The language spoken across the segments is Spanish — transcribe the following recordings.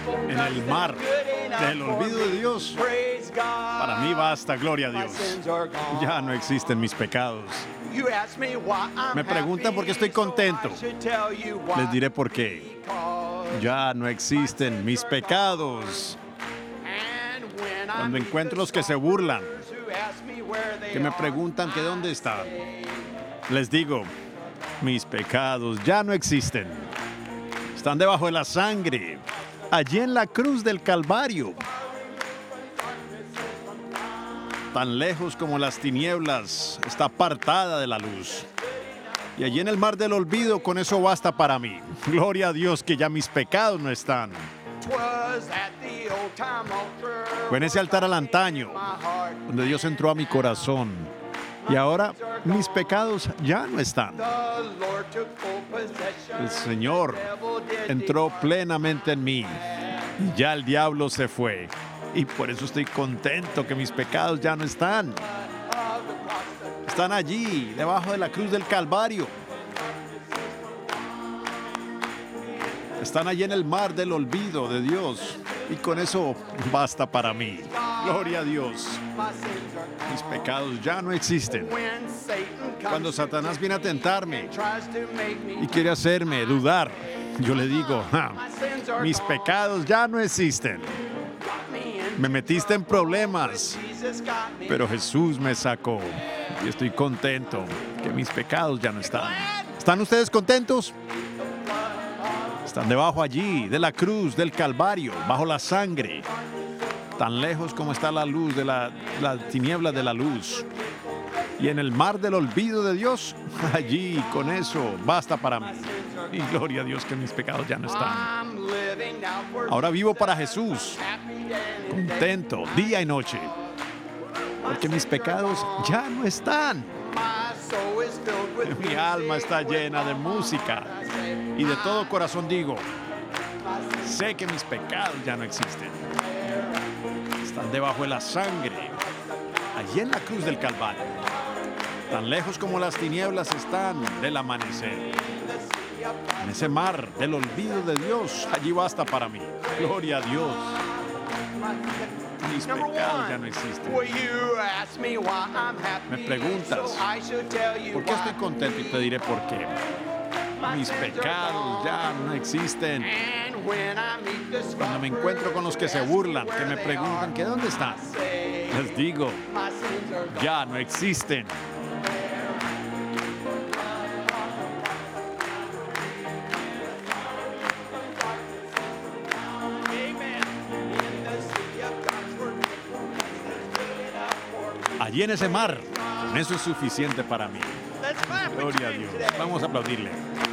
en el mar del olvido de Dios. Para mí basta, gloria a Dios. Ya no existen mis pecados. Me preguntan por qué estoy contento. Les diré por qué. Ya no existen mis pecados. Cuando encuentro los que se burlan, que me preguntan que dónde están, les digo, mis pecados ya no existen. Están debajo de la sangre, allí en la cruz del Calvario. Tan lejos como las tinieblas, está apartada de la luz. Y allí en el mar del olvido, con eso basta para mí. Gloria a Dios que ya mis pecados no están. Fue en ese altar al antaño, donde Dios entró a mi corazón. Y ahora mis pecados ya no están. El Señor entró plenamente en mí. Y ya el diablo se fue. Y por eso estoy contento que mis pecados ya no están. Están allí, debajo de la cruz del Calvario. Están allí en el mar del olvido de Dios. Y con eso basta para mí. Gloria a Dios. Mis pecados ya no existen. Cuando Satanás viene a tentarme y quiere hacerme dudar, yo le digo, mis pecados ya no existen. Me metiste en problemas, pero Jesús me sacó. Y estoy contento que mis pecados ya no están. ¿Están ustedes contentos? Están debajo allí de la cruz del Calvario, bajo la sangre, tan lejos como está la luz de la tiniebla de la luz. Y en el mar del olvido de Dios, allí con eso basta para mí. Y gloria a Dios que mis pecados ya no están. Ahora vivo para Jesús, contento día y noche, porque mis pecados ya no están. Mi alma está llena de música y de todo corazón digo, sé que mis pecados ya no existen. Están debajo de la sangre, allí en la cruz del Calvario. Tan lejos como las tinieblas están del amanecer. En ese mar del olvido de Dios, allí basta para mí. Gloria a Dios. Mis pecados ya no existen. Me preguntas, ¿por qué estoy contento? Y te diré por qué. Mis pecados ya no existen. Cuando me encuentro con los que se burlan, que me preguntan que dónde están, les digo, ya no existen. Allí en ese mar, con eso es suficiente para mí. Gloria a Dios. Vamos a aplaudirle.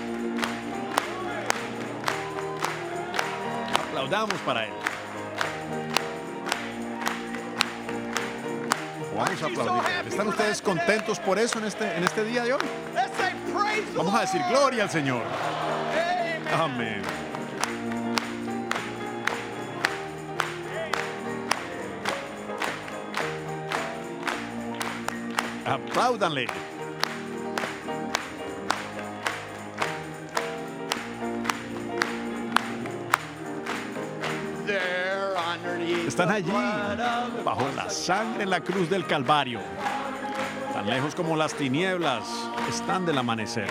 Aplaudamos para Él. Vamos a aplaudirle. ¿Están ustedes contentos por eso en este día de hoy? Vamos a decir gloria al Señor. Amén. Apláudanle. Están allí, bajo la sangre en la cruz del Calvario. Tan lejos como las tinieblas están del amanecer.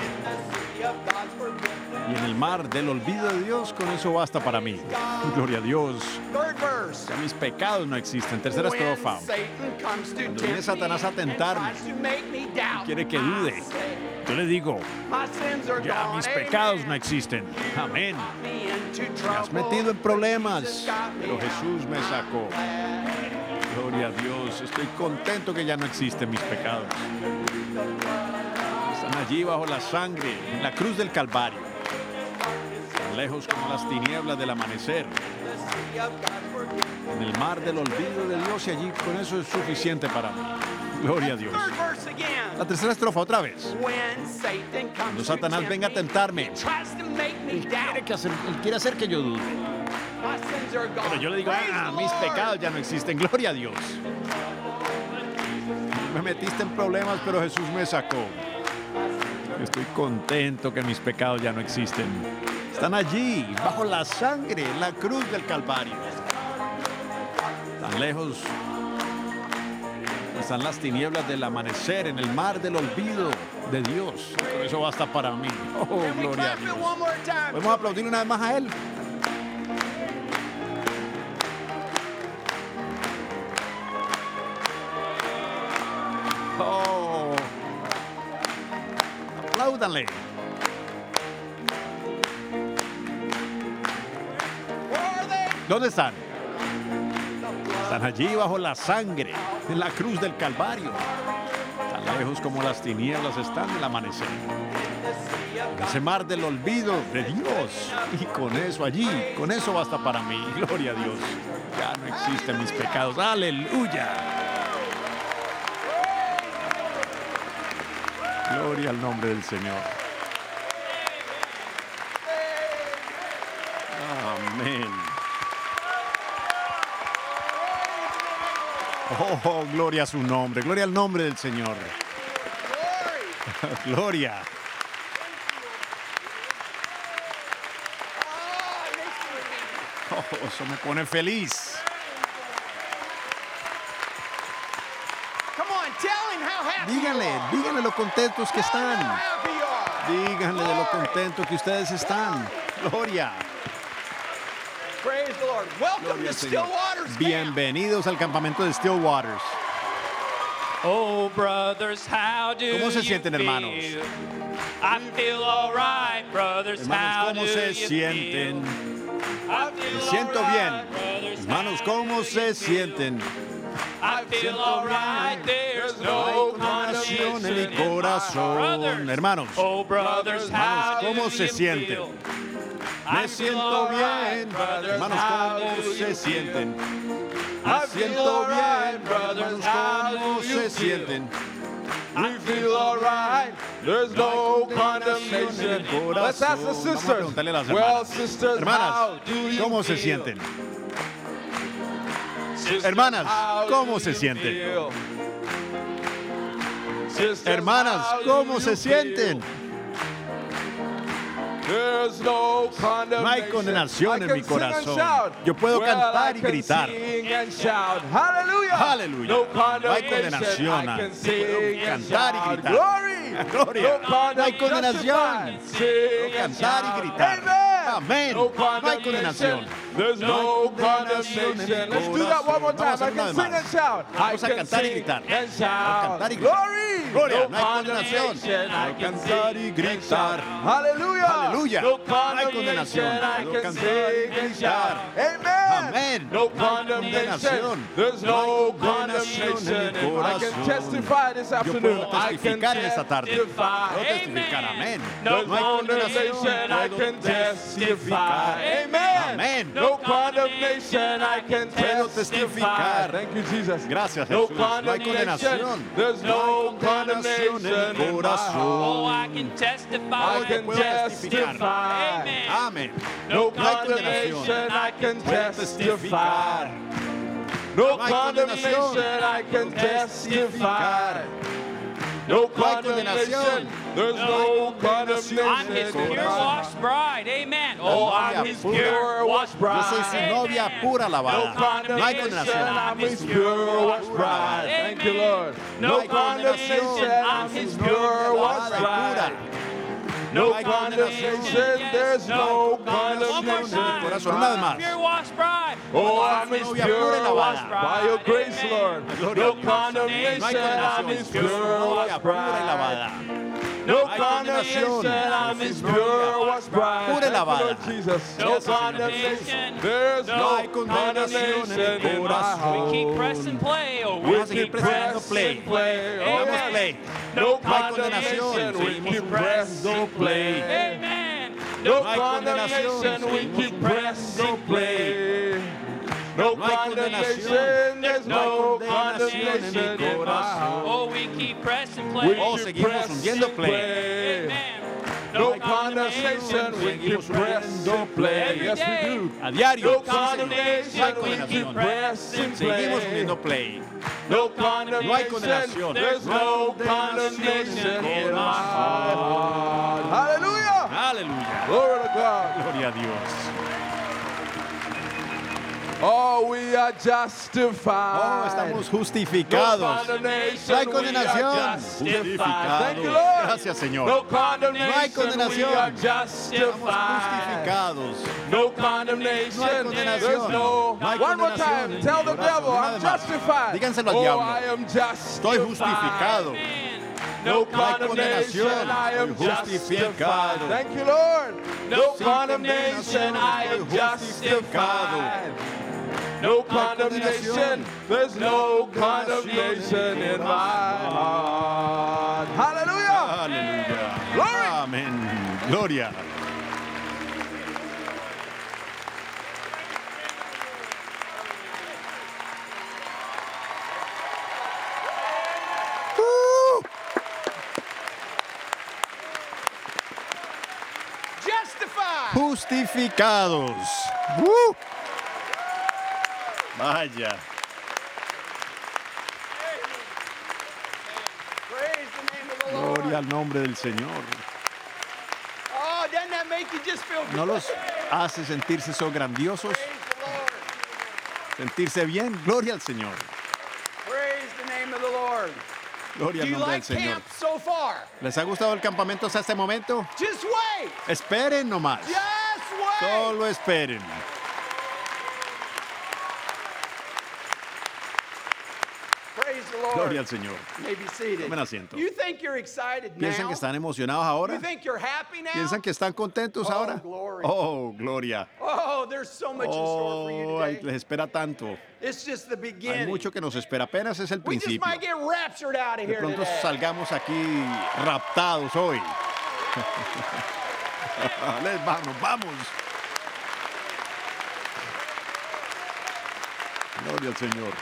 Y en el mar del olvido de Dios, con eso basta para mí. Gloria a Dios. Ya mis pecados no existen. Tercera estrofa. Cuando viene Satanás a tentarme y quiere que dude, yo le digo, ya mis pecados no existen. Amén. Me has metido en problemas, pero Jesús me sacó. Gloria a Dios. Estoy contento que ya no existen mis pecados. Están allí bajo la sangre, en la cruz del Calvario. Tan lejos como las tinieblas del amanecer. En el mar del olvido de Dios y allí con eso es suficiente para mí. Gloria a Dios. La tercera estrofa otra vez. Cuando Satanás venga a tentarme, él quiere hacer que yo dude. Pero yo le digo, mis pecados ya no existen. Gloria a Dios. Me metiste en problemas, pero Jesús me sacó. Estoy contento que mis pecados ya no existen. Están allí, bajo la sangre, en la cruz del Calvario. Tan lejos están las tinieblas del amanecer, en el mar del olvido de Dios. Pero eso basta para mí. Oh, gloria a Dios. Podemos aplaudir una vez más a Él. Oh, apláudanle. ¿Dónde están? Están allí bajo la sangre, en la cruz del Calvario. Tan lejos como las tinieblas están del amanecer. En ese mar del olvido de Dios. Y con eso allí, con eso basta para mí. Gloria a Dios. Ya no existen mis pecados. Aleluya. Gloria al nombre del Señor. Amén. Oh, gloria a su nombre. Gloria al nombre del Señor. Gloria. Oh, eso me pone feliz. Díganle lo contentos que están. Díganle de lo contentos que ustedes están. Gloria. Praise the Lord. Welcome to Stillwater's camp. Bienvenidos al campamento de Stillwaters. Oh, brothers, how do ¿Cómo se you sienten, hermanos? feel? I feel all right, brothers, how Hermanos, ¿cómo do se you sienten? feel? I feel Me siento all bien. right, brothers, Hermanos, how ¿cómo do se you sienten? I feel siento all right, bien. there's No no hay condenación en mi condemnation. corazón. Brothers, Hermanos, oh, brothers, how ¿cómo do se you sienten? feel? me siento bien. Hermanos, ¿cómo se sienten? Me siento bien. Hermanos, ¿cómo se sienten? We feel all right. There's no condemnation. Let's ask the sisters. Well, sisters, how Hermanas, do you ¿cómo se feel? sienten? Sisters, Hermanas, how ¿cómo do se you sienten? feel? Sisters, Hermanas, how ¿cómo do se you sienten? feel? There's no condemnation. No hay condenación en I can mi sing and corazón. shout. Yo puedo Well, cantar I y can gritar. sing and shout. Hallelujah. Aleluya. No No hay condemnation. condenación. I can Puedo sing and cantar y shout. gritar. Glory. Gloria. No hay condemnation. condenación. Sing Puedo and cantar y shout. gritar. Amen. Amén. No No hay condenación. There's No no hay condenación en mi condemnation. Let's do that one more time. Vamos a I hacer una can vez sing más. and shout. I Vamos a can cantar y sing gritar. and shout. Cantar y gritar. Glory. Gloria, no hay condemnation. condenación. I can Cantar y sing and gritar. shout. Hallelujah. Aleluya. No No hay condenación. I Puedo can cantar sing y and gritar. shout. Amen. Amén. No No hay condemnation. condenación. There's No hay no condenación en mi condemnation. I can corazón. testify this Yo afternoon. puedo I can testificar en esta tarde. Puedo testify. testificar. Amén. No No hay condenación. condemnation, I Puedo can testify. testificar. Amen. Amén. No condemnation, I can Puedo testify. testificar. Thank you, Jesus. Gracias, No Jesús. No hay condenación. There's no condemnation en mi in my corazón. Oh, heart. I can testify. I can puedo testificar. testify. Amen. Amén. No No hay condenación. condemnation, I can Puedo testify. testificar. No No hay condenación. condemnation, I can testify. Testificar. No No hay condemnation, condenación. there's no condemnation I'm his in pure my heart. washed bride. Amen. Oh, I'm novia his pura. pure washed Yo soy bride. su Amen. novia pura No lavada. No hay condemnation, condenación. I'm his pure washed bride. Thank you, Lord. No No hay condenación. condemnation, I'm his pure washed bride. No hay condemnation, there's no One more condemnation. time. Corazón, una vez más. Pure washed bride. Oh, I'm his novia pura y pure lavada. washed by your grace, Amen. Lord. Gloria No a Dios. condemnation, No hay I'm condenación. his Yo soy su pure novia washed pura y bride. lavada. No hay condemnation, condenación. I'm his Yo pure soy novia washed bride. pura y Thank you, lavada. Lord Jesus. No No Señor. condemnation. There's No no hay condenación en mi condemnation in my corazón. We keep heart. press and play. Oh, Vamos a seguir keep presionando press play. and play. Damos Amen. play. No No hay condenación. condemnation, we Seguimos keep press and play. Amen. No No hay condenación, condemnation, we seguimos keep press and pressando play. No No hay condemnation, there's No hay no condenación en mi condemnation in my heart. Oh, we keep press and We play. Oh, keep seguimos press hundiendo and play. play. Amen. No condemnation, we keep press and play. Every Yes, we day. do. A diario. No Sí, señor. No hay condemnation, we keep condenación. press and Seguimos play. hundiendo play. No No hay condemnation, condenación. there's no condemnation in my heart. Hallelujah. Aleluya. Glory to God. Gloria a Dios. Oh, we are Oh, justified. estamos No justificados. condemnation. No hay We condenación. are justified. Justificados. Thank you, Lord. Gracias, Señor. No condemnation. No hay condenación. We are Estamos justified. justificados. No condemnation. No hay condenación. There's no. No hay One more condenación. time. Tell the Brazo, devil, una I'm vez más. justified. Díganselo al Oh, diablo. I am Estoy justified. justificado. No No hay condemnation. condenación. I am Estoy justificado. justified. Thank you, Lord. No Sin condemnation. I am estoy justificado. justified. No condemnation. There's no condemnation in my heart. Hallelujah. Aleluya. Glory. Amén. Gloria. Justified. Justificados. Vaya. Praise the name of the Lord. Gloria al nombre del Señor. Oh, doesn't that make you just feel good? ¿No los hace sentirse so grandiosos? Praise the Lord. Sentirse bien. Gloria al Señor. Praise the name of the Lord. Gloria Do al you nombre del like Señor. camp so far? ¿Les ha gustado el campamento hasta este momento? Just wait. Esperen nomás. Just wait. Solo esperen. Praise the Lord. Gloria al Señor. You may be seated. Tomen asiento. You think you're excited ¿Piensan now? que están emocionados You ahora? think you're happy now? ¿Piensan que están contentos Oh, ahora? glory. Oh, gloria. Oh, there's so much in store for you Oh, ay, today. les espera tanto. It's just the Hay beginning. mucho que nos espera. Apenas es el We just principio. might get raptured out of De here pronto today. salgamos aquí raptados hoy. Vamos, vamos. Gloria al Señor.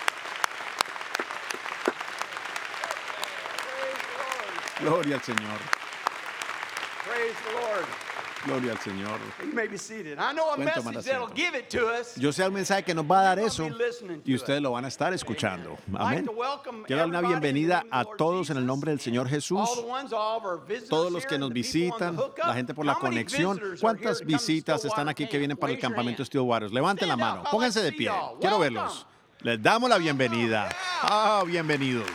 Gloria al Señor. Praise the Lord. Gloria al Señor. You may be seated. I know a Pueden tomar message that'll asiento. give it to us. Yo sé el mensaje que nos va a dar You're eso gonna be listening to y it. ustedes lo van a estar escuchando. Amén. I'd like to welcome Quiero dar una everybody in the bienvenida name of the a Lord todos en el Jesus. nombre del Señor Jesús. All the ones, all of our visitors Todos los here que and nos the people on visitan, the hookup. la gente por la How many conexión. visitors are here ¿Cuántas to come to visitas Stillwater están aquí que Camp? vienen para el Raise your campamento hand. Stillwater? Levanten la Stand up. mano, I'd pónganse like de to pie. see y'all. Quiero Welcome. verlos. Les damos la bienvenida. Ah, bienvenidos.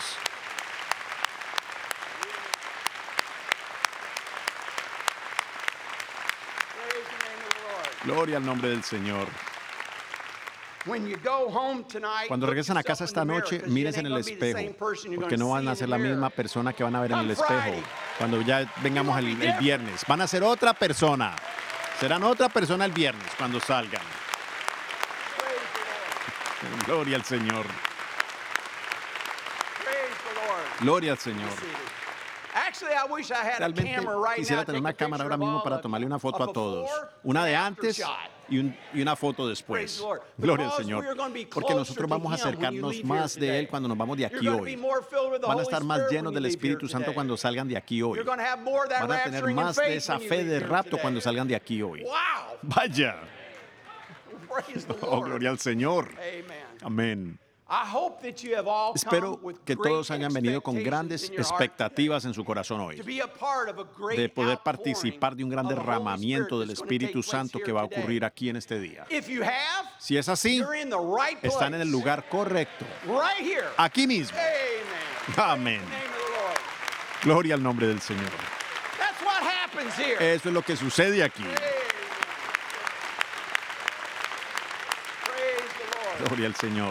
Praise the name of the Lord. Gloria al nombre del Señor. When you go home tonight, Cuando look regresan a casa yourself esta in the mirror, noche, 'cause you mírense en ain't el gonna be the same espejo, person you're porque gonna no van see a in ser the la mirror. misma persona que van a ver en Come el espejo Friday. cuando ya vengamos You el, won't be el viernes. Van a ser otra persona. Serán otra persona el viernes cuando salgan. Praise the Lord. Gloria al Señor. Praise the Lord. Gloria al Señor. Actually, I wish I had a Realmente camera right quisiera now. tener Take una a cámara picture ahora of mismo all para of tomarle you. una foto a todos. Before Una de and after antes shot. y una foto Praise después. the Lord. Gloria al Because Señor. we are going to be Porque closer nosotros to vamos a Him when you acercarnos leave más here de today. Él cuando nos vamos de You're aquí going to be hoy. more filled with the Van a Holy estar más Spirit llenos when del you leave here Espíritu Santo today. cuando salgan de aquí hoy. You're going to have more of that Van a tener rapturing and más de faith esa when you fe leave de here rapto today. cuando salgan de aquí hoy. Wow. Vaya. Praise the Oh, Lord. gloria al Señor. Amen. Amén. I hope that you have all Espero come with que great todos hayan venido con expectations grandes in your heart expectativas en su corazón hoy, to be a part of a great de poder outpouring participar de un gran of the Holy derramamiento Spirit del that's gonna take Espíritu place Santo here que va a today. ocurrir aquí en este día. If you have, Si es así, you're in the right place. están en el lugar correcto, Right here. aquí mismo. Amen. Amén. In the name of the Lord. Gloria al nombre del Señor. That's what happens here. Eso es lo que sucede aquí. Amen. Praise the Lord. Gloria al Señor.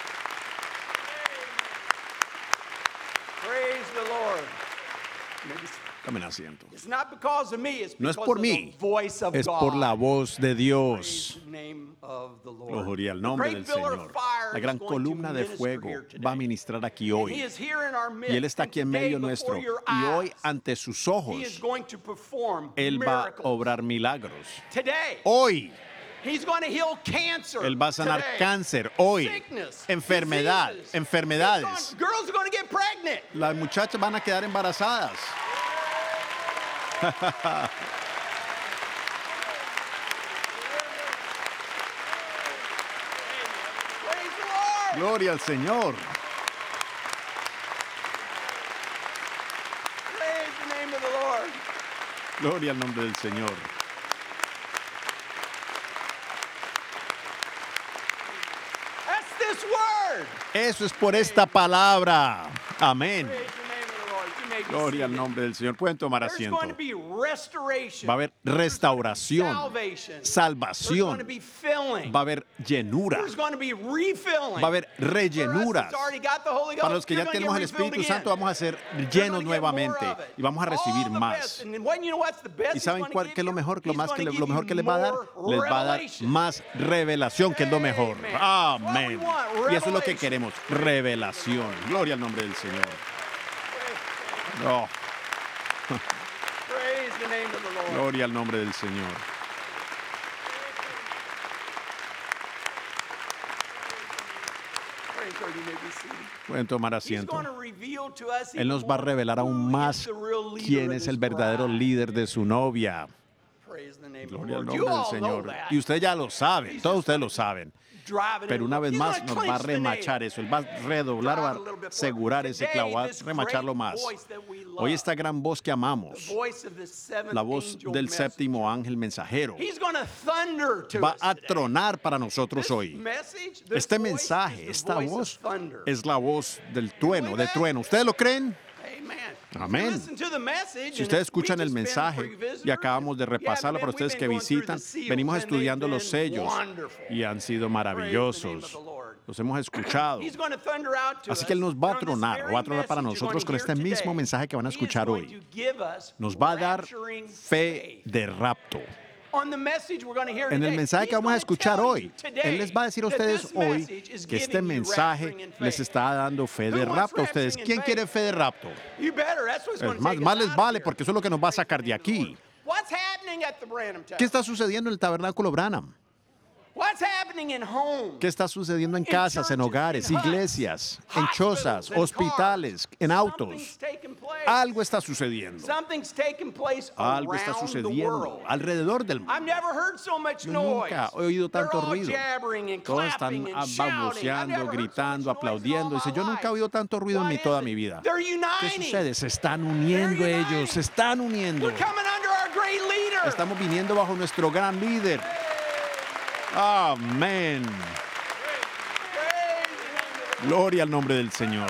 Praise the Lord. Maybe Tomen asiento. it's not because of me, it's No es because por of mí, the voice of es God. por la voz de Praise Dios. the name of the Lord. Gloria al The nombre great del pillar Señor. of fire La is gran going to columna de minister fuego here today. va a ministrar aquí And hoy. he is here in our midst, Y Él está and aquí en today medio before nuestro. your Y hoy eyes, ante sus he is ojos, going to perform Él va a miracles. obrar milagros. Today, Hoy, he's going to heal cancer. Él va a sanar Today. cáncer. Hoy, Sickness, enfermedad, diseases. enfermedades. Girls are going to get pregnant. Las muchachas van a quedar embarazadas. Praise the Lord. Gloria al Señor. Praise the name of the Lord. Gloria al nombre del Señor. That's this word. Eso es por esta palabra. Amén. Praise the name of the Lord. You may be Gloria al seated. nombre del Señor. Pueden tomar There's asiento. going to be restoration. Va a haber restauración, Salvation. There's salvación, going to be filling. va a haber llenura, There's going to be refilling. va a haber For us rellenuras. that's already got the Holy Ghost, Para los que you're ya gonna tenemos get el Espíritu refilled Santo, again. vamos a ser You're llenos gonna get more nuevamente of it. y vamos a recibir All the más. best. And when you know what's the best ¿Y he's saben gonna cuál, give qué es lo you? mejor? Lo He's más gonna que, give lo mejor you que les va a dar, more les va a dar revelation. más revelación, que es lo mejor. Amen. Amén. That's what we want, Y eso es lo que revelation. queremos, revelación. Gloria al nombre del Señor. Oh, Praise the name of the Lord. gloria al nombre del Señor. Praise the Lord. You may be seated. Pueden tomar He's asiento. going to reveal to us Él even nos va a more revelar aún who más is the real leader quién of es this el verdadero bride. líder de su novia. Praise the name of the Gloria al Lord. You nombre del all know Señor. that. Y ustedes ya lo saben, todos ustedes lo saben. Driving Pero in. una vez He's más gonna nos va a clinch the remachar nail. eso. Él va a redoblar, va Drive a little a bit asegurar forward. ese Today, clavo, va a this remacharlo great más. voice that we love, Hoy esta gran voz que amamos, the voice of the seventh la voz angel del messenger. séptimo ángel mensajero, He's going to thunder to va us a today. tronar para nosotros This hoy. message, this Este voice mensaje, is the esta voice of voz thunder. es la voz del trueno, de trueno. ¿Ustedes lo creen? Amen. Amén. You listen to the message, Si and ustedes if we escuchan el just been mensaje pre-visitors, y acabamos de if you haven't repasarlo been, para we've ustedes been que going through the visitan, seals, venimos and they've estudiando los been sellos wonderful. y han sido maravillosos. Los hemos escuchado. He's going to thunder out to Así que Él nos us, va a and on this tronar, very va a tronar para message you're nosotros con going to este hear mismo today. mensaje que van a He is escuchar going hoy. to give us Nos va a dar rapturing fe faith. de rapto. On the message we're going to hear En el today, mensaje que he's vamos a going to escuchar tell you hoy, today Él les va a decir a that ustedes this hoy message is que este giving you mensaje rapturing in les faith. está dando fe de Who wants rapto a ustedes. rapturing in ¿Quién faith? quiere fe de rapto? You better. That's what's going Es to más, take us más les out vale here. porque eso es lo que nos va a sacar de aquí. What's happening at the Branham ¿Qué Tower? está sucediendo en el tabernáculo Branham? What's happening in homes? ¿Qué está sucediendo en casas, en hogares, in huts, iglesias, en hospitals, chozas, in hospitales, cars? en Something's autos? taking place. Algo está sucediendo. Something's taking place Algo está around the sucediendo world. alrededor del mundo. I've never heard so much Yo noise. nunca he oído tanto They're all ruido. jabbering and Todos clapping están and shouting. I've balbuceando, never heard so gritando, much noise in all aplaudiendo. Dice, my yo nunca he life. oído tanto ruido en What toda is mi it? vida. They're ¿Qué uniting. sucede? Se están uniendo They're ellos, uniting. se están uniendo. We're coming under our great leader. Estamos viniendo bajo nuestro gran líder. Amén. Gloria al nombre del Señor.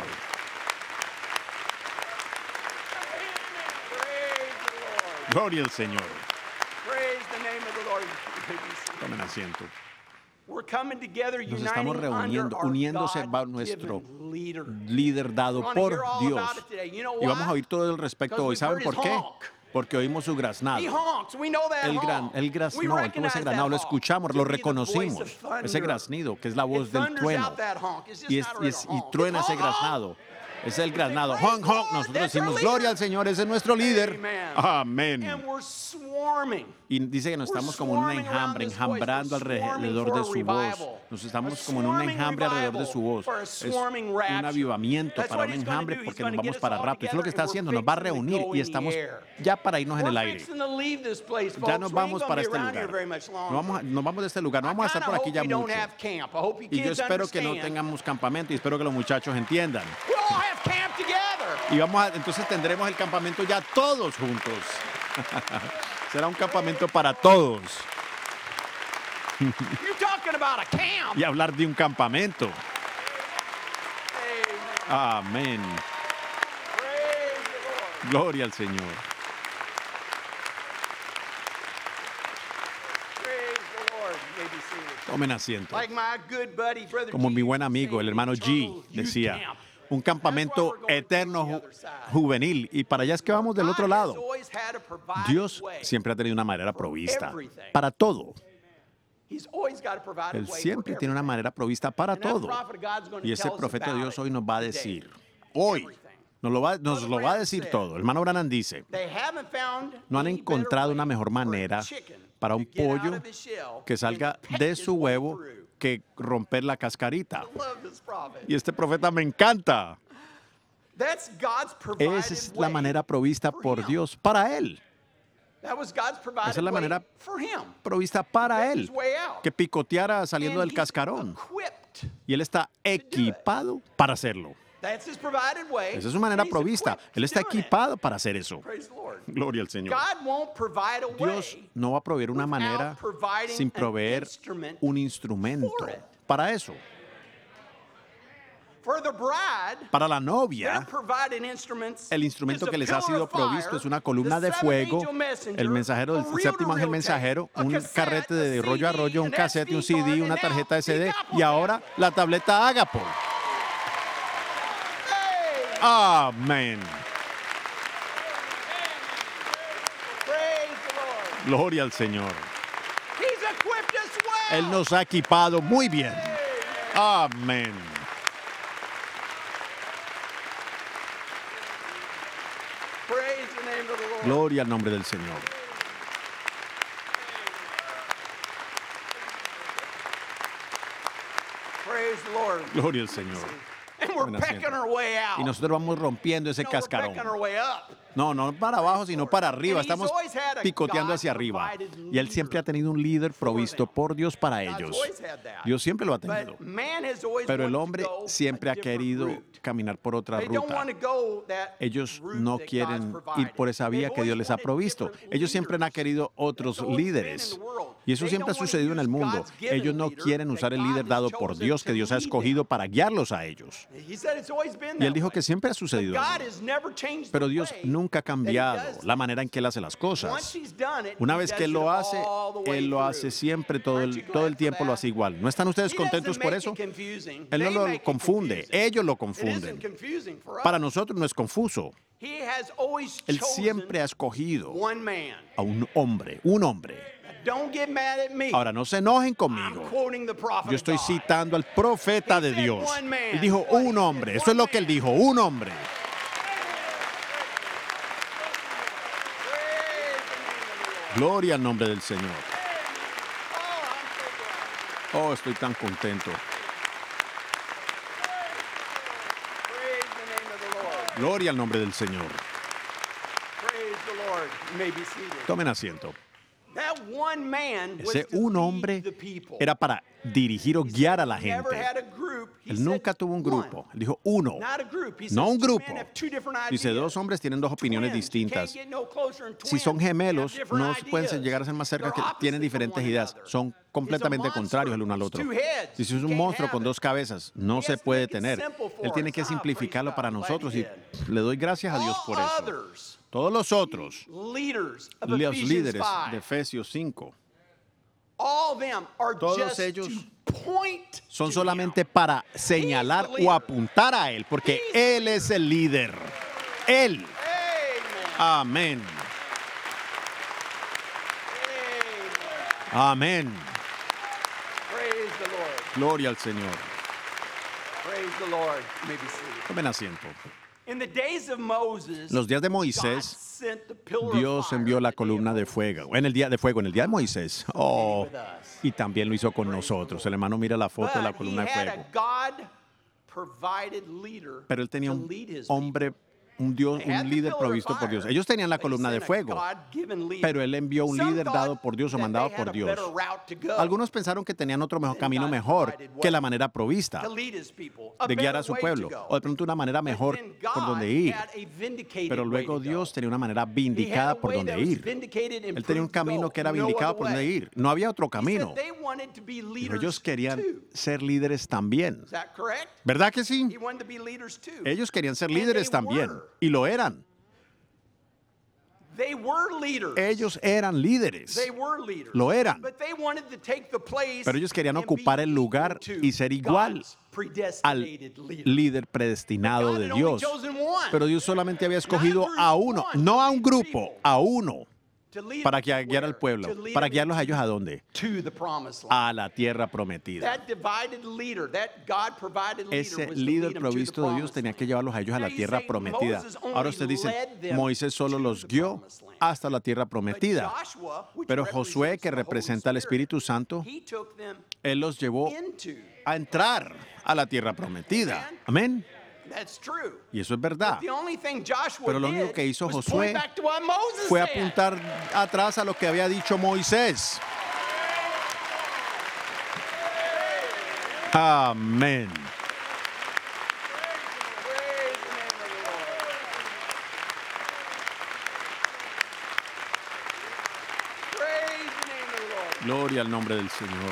Gloria al Señor. Praise the name of the Lord. Tomen asiento. We're coming together, Nos uniting estamos under reuniendo, our uniéndose bajo God-given nuestro leader. líder dado We're gonna por hear all Dios. about it today. You know Y vamos a why? oír todo el respecto Because hoy. we've ¿Saben heard por his qué? honk. Porque oímos su graznado. He honks. We know that El honk. We graznó, él tuvo recognize ese that graznado, lo honk escuchamos, to lo be the voice reconocimos. of thunder. Ese graznido, que es la voz It del thunders trueno. out that honk. It's just Y, not a regular honk. truena It's ese honk, honk. graznado. Es el graznado. Praise Honk, honk. God, Nosotros that's our decimos, leader. gloria al Señor, ese es nuestro líder. Amen. Amén. And we're swarming. Y dice que nos We're estamos como en un swarming around enjambre, this voice. enjambrando We're swarming alrededor de for a su voz. revival. Nos estamos A como en un swarming enjambre alrededor de su revival voz. for a Es swarming un rapture. avivamiento That's para what un he's gonna enjambre do. He's porque gonna nos get vamos us para all rapto. Eso es lo que está together, haciendo. and Nos va a we're fixing to reunir go y in the estamos air. ya para irnos en el We're aire. fixing to leave this place, Ya folks. nos We ain't vamos gonna para be este around here lugar. very much Nos longer. vamos de este lugar. No vamos a estar por aquí ya I kinda hope mucho. we don't have camp. I hope you Y yo kids espero que no understand. tengamos campamento y espero que los muchachos entiendan. We'll all have camp together. Y entonces tendremos el campamento ya todos juntos. Será un campamento para todos. You're talking about a camp. Y hablar de un campamento. Amen. Amén. Praise the Lord. Gloria al Señor. Praise the Lord. You may be seated. Tomen asiento. Like my good buddy, Brother Como G mi buen used to amigo, say, el hermano G, eternal youth decía, camp. un campamento That's why we're going eterno to the other side. juvenil. Y para allá es que vamos del otro God lado. has always had a provided Dios way. siempre ha tenido una manera provista everything. para todo. He's always got a provided Él way siempre for tiene una everything. manera provista para And that todo. prophet of God's gonna Y ese tell us profeta de about Dios it hoy nos va a today. decir, hoy, Everything. nos lo va Brother a Branham decir said, todo. El hermano Branham dice, They haven't found no han any better encontrado way una mejor for a manera chicken para to un get out pollo of his shell que than salga to peck de his su way huevo through. que romper la cascarita. I love this prophet. Y este profeta me encanta. That's God's provided Esa es la way manera provista for por him. Dios para él. That was God's provided Esa es la way manera for him. Provista para Make él. his way out. Que picoteara saliendo And del he's cascarón. equipped. Y él está equipado para hacerlo. That's his provided way. Esa es su manera and he's provista. equipped Él to está doing it. equipado para hacer eso. Praise the Lord. Gloria al Señor. God won't provide a Dios way no va a proveer una without manera providing sin an proveer instrument un instrumento for it. para eso. For the bride, Para la they're novia, providing instruments. el instrumento is a que les ha pillar sido of fire, provisto es una columna the de seventh fuego, angel messenger, el mensajero a del reel-to-reel séptimo ángel tape, mensajero, a un cassette, carrete de a rollo a CD, rollo, un an cassette, un SD card, CD, una and tarjeta now SD the Apple y ahora la tableta Agapo. Hey, Amén. praise the Lord. Gloria al Señor. He's equipped us well. Él nos ha equipado muy bien. Amén. Praise the name of the Lord. Gloria al nombre del Señor. Praise the Lord. Gloria al Señor. And we're Tomen pecking asiento. our way out. Y nosotros vamos rompiendo ese No, we're cascarón. pecking our way up. No, no para abajo, sino para arriba. And he's Estamos always had a picoteando hacia arriba. God-provided Y Él siempre ha tenido un líder provisto por Dios para God's ellos. always had that. Dios siempre lo ha tenido. But man has always Pero el wanted hombre to go siempre a ha different querido route. caminar por otra They don't ruta. want to go that Ellos route no that quieren God's provided. ir por esa vía They've que Dios always les ha wanted provisto. different Ellos siempre han leaders. querido otros That's always been in líderes. the world. Y eso They siempre ha don't wanna sucedido en el use mundo. God's given Ellos no leader quieren that usar el God líder has dado por chosen Dios, to que Dios ha lead them. escogido para guiarlos a ellos. He said it's always been Y Él that dijo way. que siempre ha But sucedido God así. has never changed Pero the Dios way nunca ha that he cambiado does la things. manera en que Él hace las Once cosas. he's done it, Una he vez does que Él it lo hace, all the way Él lo through. hace siempre, todo Aren't you el glad for tiempo lo that? hace igual. ¿No están ustedes He contentos doesn't por make eso? it confusing. Él no They lo make it confunde, confusing. ellos lo It isn't confunden. confusing for us. Para nosotros no es confuso. He has always Él chosen siempre ha escogido one man. a un hombre, un hombre. Don't get mad at me. Ahora, no se enojen I'm conmigo. quoting the prophet Yo estoy of God. citando al profeta de He said Dios. one man. Él dijo What? He un said hombre. Eso one es lo que Él man. dijo, un hombre. Gloria al nombre del Señor. Oh, estoy tan contento. Praise the name of the Lord. Gloria al nombre del Señor. Praise the Lord. You may be seated. Tomen asiento. That one man was Ese to un lead hombre the people. era para dirigir o guiar a la He never gente. had a group. He Él said nunca tuvo un grupo. one. Él dijo uno. Not a group. He No says un two grupo. men have two different Dice, ideas. dos hombres tienen dos opiniones Twins. You distintas. can't get no closer than Si son twins. They have gemelos, different no pueden ideas. llegar a ser más cerca, que They're tienen opposite diferentes from one ideas. another. Son completamente He's a contrarios el uno al monster otro. with two heads. Si es un You can't monstruo have con it. dos cabezas, no He se has to puede make it tener. simple for Él tiene us. que Ah, simplificarlo praise para God. Glad nosotros he y did. le doy gracias a Dios All por eso. others, Todos los otros, leaders of los Ephesians líderes 5, de Efesios 5, all of them are todos just ellos to point son to solamente him. para señalar He's the o leader. apuntar a Él, porque He's the Él es el líder. Él. Amen. Amén. Amen. Amén. Praise the Lord. Gloria al Señor. Praise the Lord. You may be seated. Tomen asiento. In the days of Moses, Los días de God Moisés, sent the pillar of Dios fire envió la in the day of columna de Moses. fuego. En el día de fuego, en el día de Moisés. Oh, with us. y también lo hizo con nosotros. El hermano mira la foto de la But he columna de had fuego. a God-provided leader Pero él tenía to un lead his hombre, un Dios, people. They had un the líder pillar of provisto por fire, Dios. Ellos tenían la but he columna de sent a fuego, God-given leader. pero él envió un Some líder thought dado por Dios o that mandado they had por a Dios. better route to go Algunos pensaron que tenían otro mejor than camino God mejor provided que la way manera provista to lead his people, a de guiar better a su way pueblo, to go. o de pronto una manera But mejor then por God donde ir. had a vindicated Pero way luego to Dios go. tenía una manera He had a vindicada por way donde that was ir. vindicated and Él tenía un proved to camino go. que era No vindicado other por donde way. ir. No había otro He said camino. they wanted to be Dijo, leaders ellos querían too. ser líderes también. Is that correct? ¿Verdad que sí? He wanted to be leaders too. Ellos querían ser And líderes they también. were. Y lo eran. They were leaders. Ellos eran líderes. They were leaders. Lo eran. But they wanted to take the place Pero ellos querían and ocupar be el lugar equal to y ser igual God's al predestinated leader. líder predestinado God de had only Dios. chosen one Pero Dios solamente había escogido group, a uno, one no a to un lead grupo, people. a uno, to lead para them guiar al where? pueblo, To lead para them guiarlos a ellos a dónde? to the promised land. A la tierra prometida. That divided leader, that God-provided leader Ese was to lead líder them to the provisto de Dios promised tenía land. que llevarlos a ellos a la Now you tierra say prometida. Moses only Ahora usted dice, led them Moisés solo to los the guió promised land. hasta la tierra But prometida. Joshua, which Pero Josué, represents que the Holy representa al Spirit, Espíritu Santo, he took them él los llevó into. a entrar a la tierra prometida. Amén. That's true. Y eso es verdad. The only thing Joshua Pero lo único did que hizo was Josué point back to what Moses fue said. apuntar atrás a lo que había dicho Moisés. Amén. Praise Gloria al nombre del Señor.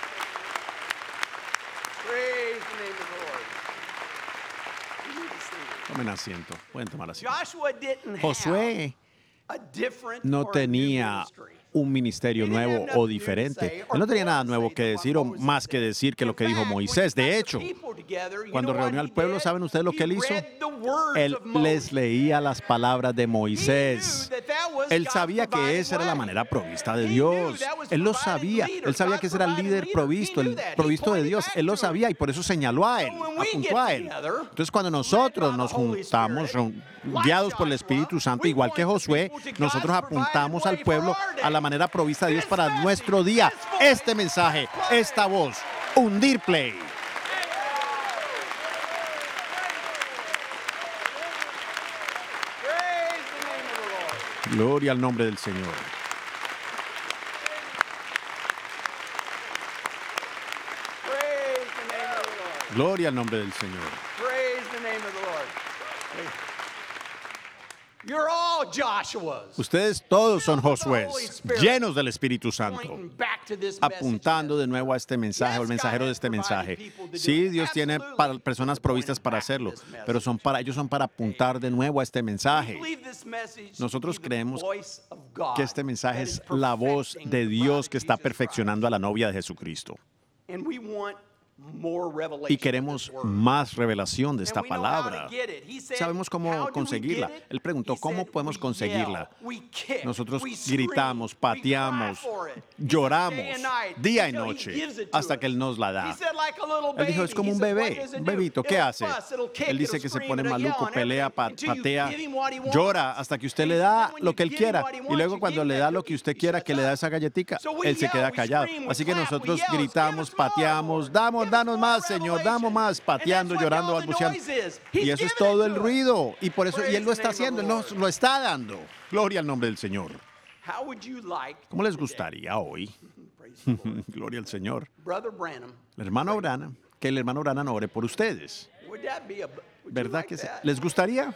Praise the name of the Lord. You need to stand. Tomen asiento. Pueden tomar asiento. Joshua didn't Josué have a different no or a new tenía ministry. un ministerio nuevo o diferente. Él no tenía nada nuevo que decir o más que decir que lo que dijo Moisés. De hecho, cuando reunió al pueblo, ¿saben ustedes lo que él hizo? Él les leía las palabras de Moisés. Él sabía que esa era la manera provista de Dios. Él lo sabía. Él sabía que ese era el líder provisto, el provisto de Dios. Él lo sabía y por eso señaló a él, apuntó a él. Entonces, cuando nosotros nos juntamos, guiados por el Espíritu Santo, igual que Josué, nosotros apuntamos al pueblo a la manera provista de Dios para nuestro día. Este mensaje, esta voz, hundir play. Gloria al nombre del Señor. Gloria al nombre del Señor. Praise the name of the Lord. You're all Joshuas. Ustedes todos son Josué, llenos del Espíritu Santo, Pointing back to this apuntando de message. nuevo a este mensaje, o el mensajero de este mensaje. Sí, Dios tiene personas provistas para hacerlo, pero ellos son para apuntar de nuevo a este mensaje. Nosotros creemos que este mensaje es la voz de Dios que está perfeccionando a la novia de Jesucristo. Y queremos más revelación de esta palabra. Sabemos cómo conseguirla. Él preguntó, ¿cómo podemos conseguirla? Nosotros gritamos, pateamos, lloramos día y noche hasta que Él nos la da. Él dijo, es como un bebé, un bebito. ¿Qué hace? Él dice que se pone maluco, pelea, patea, llora hasta que usted le da lo que Él quiera. Y luego cuando le da lo que usted quiera, que le da esa galletica, Él se queda callado. Así que nosotros gritamos, pateamos, danos más, Señor, damos más, pateando, llorando, balbuceando. Y eso es todo el ruido. Y por eso, y Él lo está haciendo, Él nos lo está dando. Gloria al nombre del Señor. ¿Cómo les gustaría hoy? Gloria al Señor. El hermano Branham, que el hermano Branham ore por ustedes. ¿Verdad que sí? ¿Les gustaría?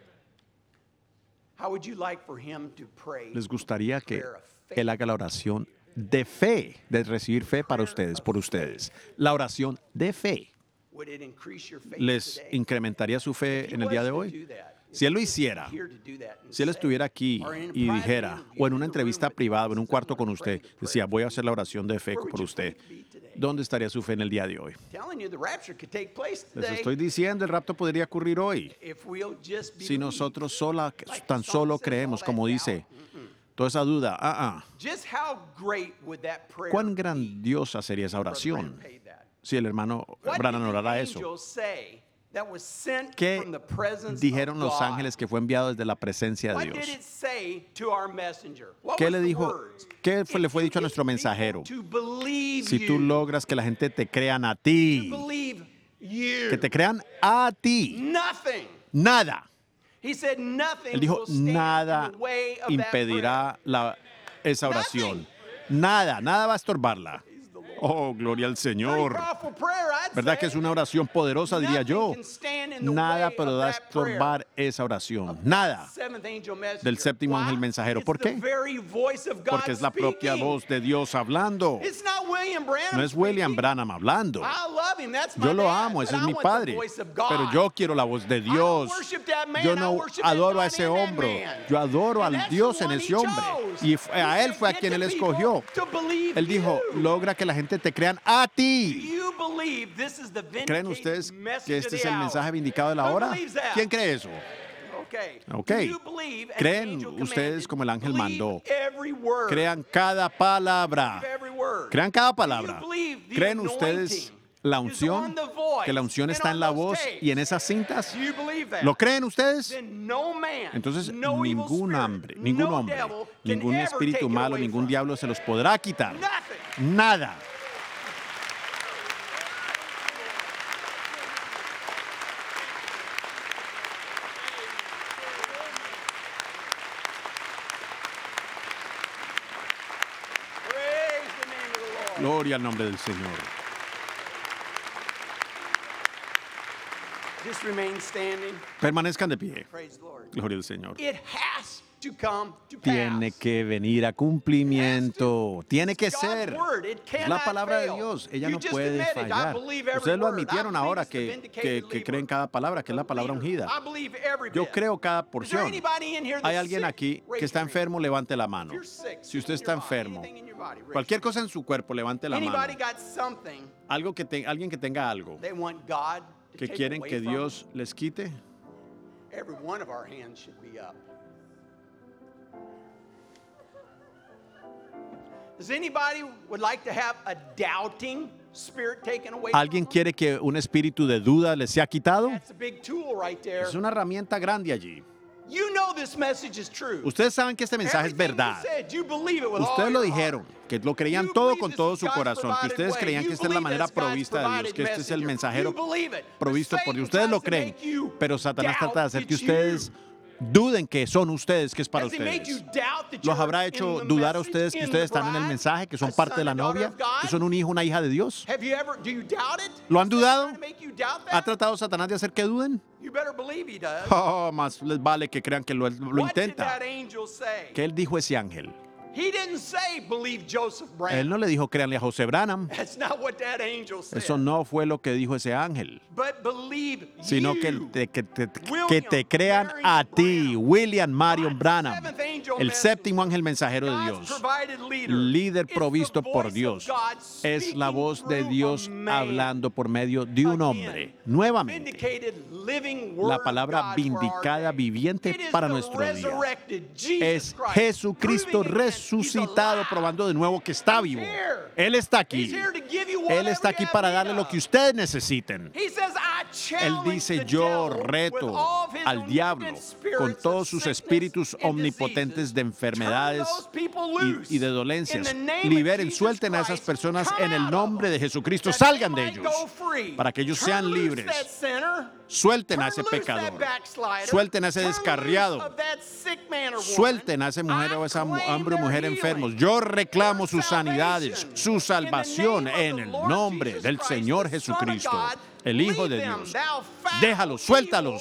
¿Les gustaría que Él haga la oración de fe, de recibir fe para ustedes, por ustedes? La oración de fe. ¿Les incrementaría su fe en el día de hoy? Si Él lo hiciera, si Él estuviera aquí y dijera, o en una entrevista privada, o en un cuarto con usted, decía, voy a hacer la oración de fe por usted, ¿dónde estaría su fe en el día de hoy? Les estoy diciendo, el rapto podría ocurrir hoy. Si nosotros tan solo creemos, como dice, toda esa duda, ¿cuán grandiosa sería esa oración si el hermano Branham orara eso? ¿Qué dijeron los ángeles que fue enviado desde la presencia de Dios? ¿Qué le dijo? ¿Qué le fue dicho a nuestro mensajero? Si tú logras que la gente te crean a ti, que te crean a ti, nada. Él dijo, nada impedirá esa oración. Nada va a estorbarla. Oh, gloria al Señor. ¿Verdad que es una oración poderosa, diría yo? Nada podrá estorbar esa oración. Nada del séptimo ángel mensajero. ¿Por qué? Porque es la propia voz de Dios hablando. No es William Branham hablando. Yo lo amo, ese es mi padre. Pero yo quiero la voz de Dios. Yo no adoro a ese hombre. Yo adoro al Dios en ese hombre. Y a Él fue a quien Él escogió. Él dijo, logra que la gente te crean a ti. ¿Creen ustedes que este es el mensaje vindicado de la hora? ¿Quién cree eso? Ok. ¿Creen ustedes como el ángel mandó? Crean cada palabra. Crean cada palabra. ¿Creen ustedes la unción? Que la unción está en la voz y en esas cintas. ¿Lo creen ustedes? Entonces ningún hombre, ningún espíritu malo, ningún diablo se los podrá quitar. Nada. Gloria al nombre del Señor. Permanezcan de pie. Gloria al Señor. to come to tiene pass. que venir a cumplimiento. Tiene que It's God's ser. word. It Es la cannot palabra de fail. Dios. Ella You no just puede admitted, I fallar. believe every Ustedes lo word. I admitieron believe ahora it's the vindicated que believer. creen cada palabra, que es la palabra ungida. I believe every Yo bit. creo cada Is there porción. anybody in here that's Hay alguien sick? aquí Raise que está your hand. enfermo, levante la mano. If you're sick, Si usted in está your body, enfermo, anything in your body, raise cualquier your cosa en su cuerpo, levante la hand. mano. Anybody got something Alguien que tenga algo they want God to que take quieren away que from Dios les quite. them? Every one of our hands should be up. Does anybody would like to have a doubting spirit taken away ¿Alguien from them? quiere que un espíritu de duda les sea quitado? That's a big tool right there. Es una herramienta grande allí. You know this message is true. Ustedes saben que este mensaje es Everything verdad. you said, you believe it with all Ustedes lo your dijeron, heart. que lo creían You todo believe con this todo is su God's corazón, que provided ustedes way. creían You que esta es la believe manera that's God's provista de Dios, provided que este es el messenger. mensajero You believe it. provisto But por Dios. Satan Ustedes lo tries to creen, make you pero Satanás doubt trata de hacer that que ustedes duden que son ustedes, que es para Has he made you ustedes. doubt that ¿Los you're habrá in hecho the dudar a message, ustedes que in ustedes the están en el bride, mensaje, que son a parte de son la and daughter novia, of God? que son un hijo, una hija de Dios? Have you ever, do you doubt it? ¿Lo han Is Satan dudado? trying to make you doubt ¿Ha that? tratado Satanás de hacer que duden? You better believe he does. Oh, más les vale que crean que lo What did intenta. that angel say? ¿Qué él dijo ese ángel? He didn't say believe Joseph Él Branham. no le dijo créanle a José Branham. That's not what that angel said. Eso no fue lo que dijo ese ángel. But believe Sino que you. que te crean a ti, William Marion Branham, Seventh angel el messenger. séptimo ángel mensajero de God's Dios, provided leader. líder It's the provisto por voice of Dios. God Es la speaking voz de through Dios a man. hablando por medio de un hombre. Again, Nuevamente, vindicated living word la of palabra God for our vindicada, day. viviente It is para the nuestro día. resurrected Jesus Es Christ, Jesucristo proving again he's resucitado, alive. probando de nuevo que está He's vivo. here. Él está He's aquí. here to give you Él whatever está aquí you para have darle need lo of. que ustedes necesiten. He says, I Él challenge dice, the yo devil with reto all of his al diablo omnipotent spirits con of todos sus sickness espíritus and omnipotentes diseases. de enfermedades Turn those people y loose. de In dolencias. the name of Liberen, Jesus suelten a esas Christ, personas come en el out of nombre de them, Jesucristo. that they Salgan de might ellos go free. para que ellos Turn sean loose libres. that sinner. Suelten a Turn ese loose that pecador. backslider. Suelten a ese Turn loose descarriado. of that sick man or woman. Suelten a esa mujer o esa hombre o mujer enfermos. Yo reclamo sus sanidades, su salvación en el nombre del Señor Jesucristo, el Hijo de Dios. Déjalos, suéltalos.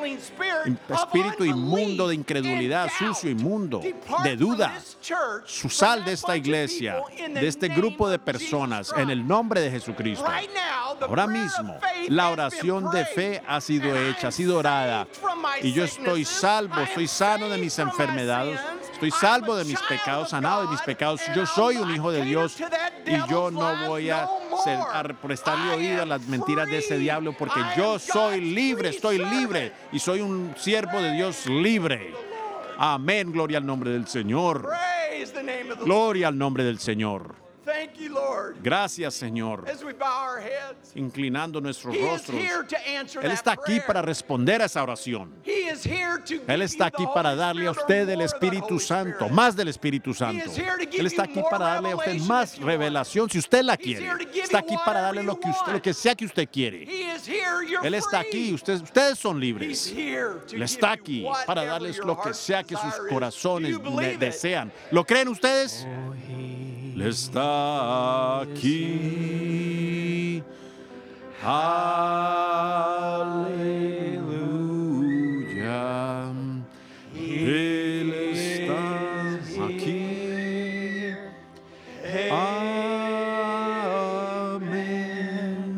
Espíritu inmundo de incredulidad, sucio, inmundo, de duda. Sal de esta iglesia, de este grupo de personas, en el nombre de Jesucristo. Ahora mismo, la oración de fe ha sido hecha, ha sido orada. Y yo estoy salvo, estoy sano de mis enfermedades. Estoy salvo de mis pecados, sanado de mis pecados. Yo soy un hijo de Dios y yo no voy a prestarle oído a las mentiras de ese diablo porque yo soy libre, estoy libre y soy un siervo de Dios libre. Amén, gloria al nombre del Señor. Praise the name of the Lord. Gloria al nombre del Señor. Thank you, Lord. Gracias, Señor. As we bow our heads, Inclinando nuestros He is rostros. here to answer Él that está aquí prayer. para responder a esa oración. He is here to Él give está you the aquí para Holy darle a Spirit or usted el more of that Espíritu Holy Santo, Spirit. más del Espíritu Santo. is here to give Él está you aquí more para darle a usted revelation más if you want. revelación si usted la He's quiere. here to give Está you aquí para whatever darle you lo want. que sea que usted quiere. He is here, you're Él está free. aquí, ustedes son He's libres. here to Él give está you aquí whatever para darles your lo que heart's sea que sus desire is. corazones Do you believe it? desean. ¿Lo creen ustedes? Él está aquí. Aleluya. Él está aquí. Amén.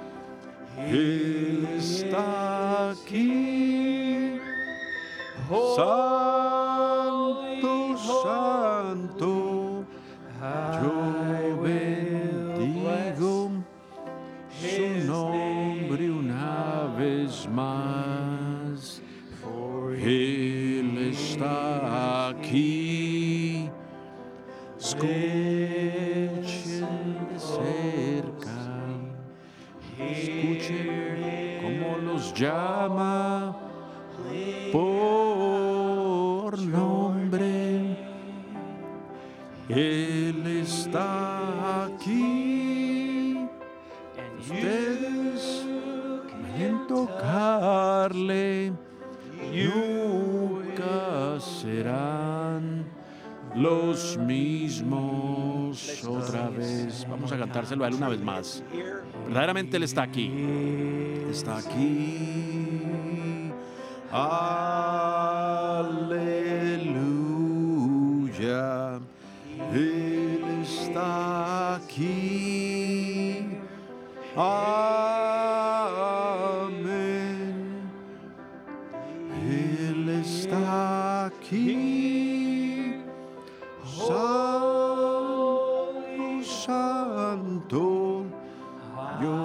Él está aquí. Santo, santo, yo bendigo su nombre una vez más. Él está aquí. Escuchen de cerca. Escuchen cómo los llama por nombre. Él está aquí. Ustedes pueden tocarle. Nunca serán los mismos otra vez. Vamos a cantárselo a él una vez más. Verdaderamente él está aquí. Está aquí. Aleluya. Él está aquí. Amén. Él está aquí. Santo, santo, yo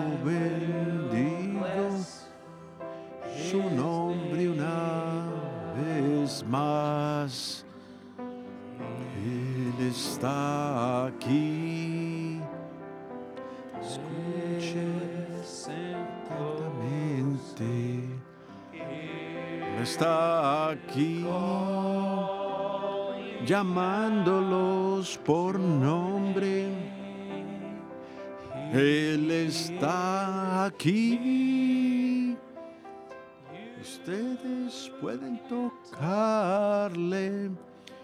bendigo su nombre una vez más. Él está aquí. Escuche atentamente. Él está aquí, llamándolos por nombre. Él está aquí. Ustedes pueden tocarle.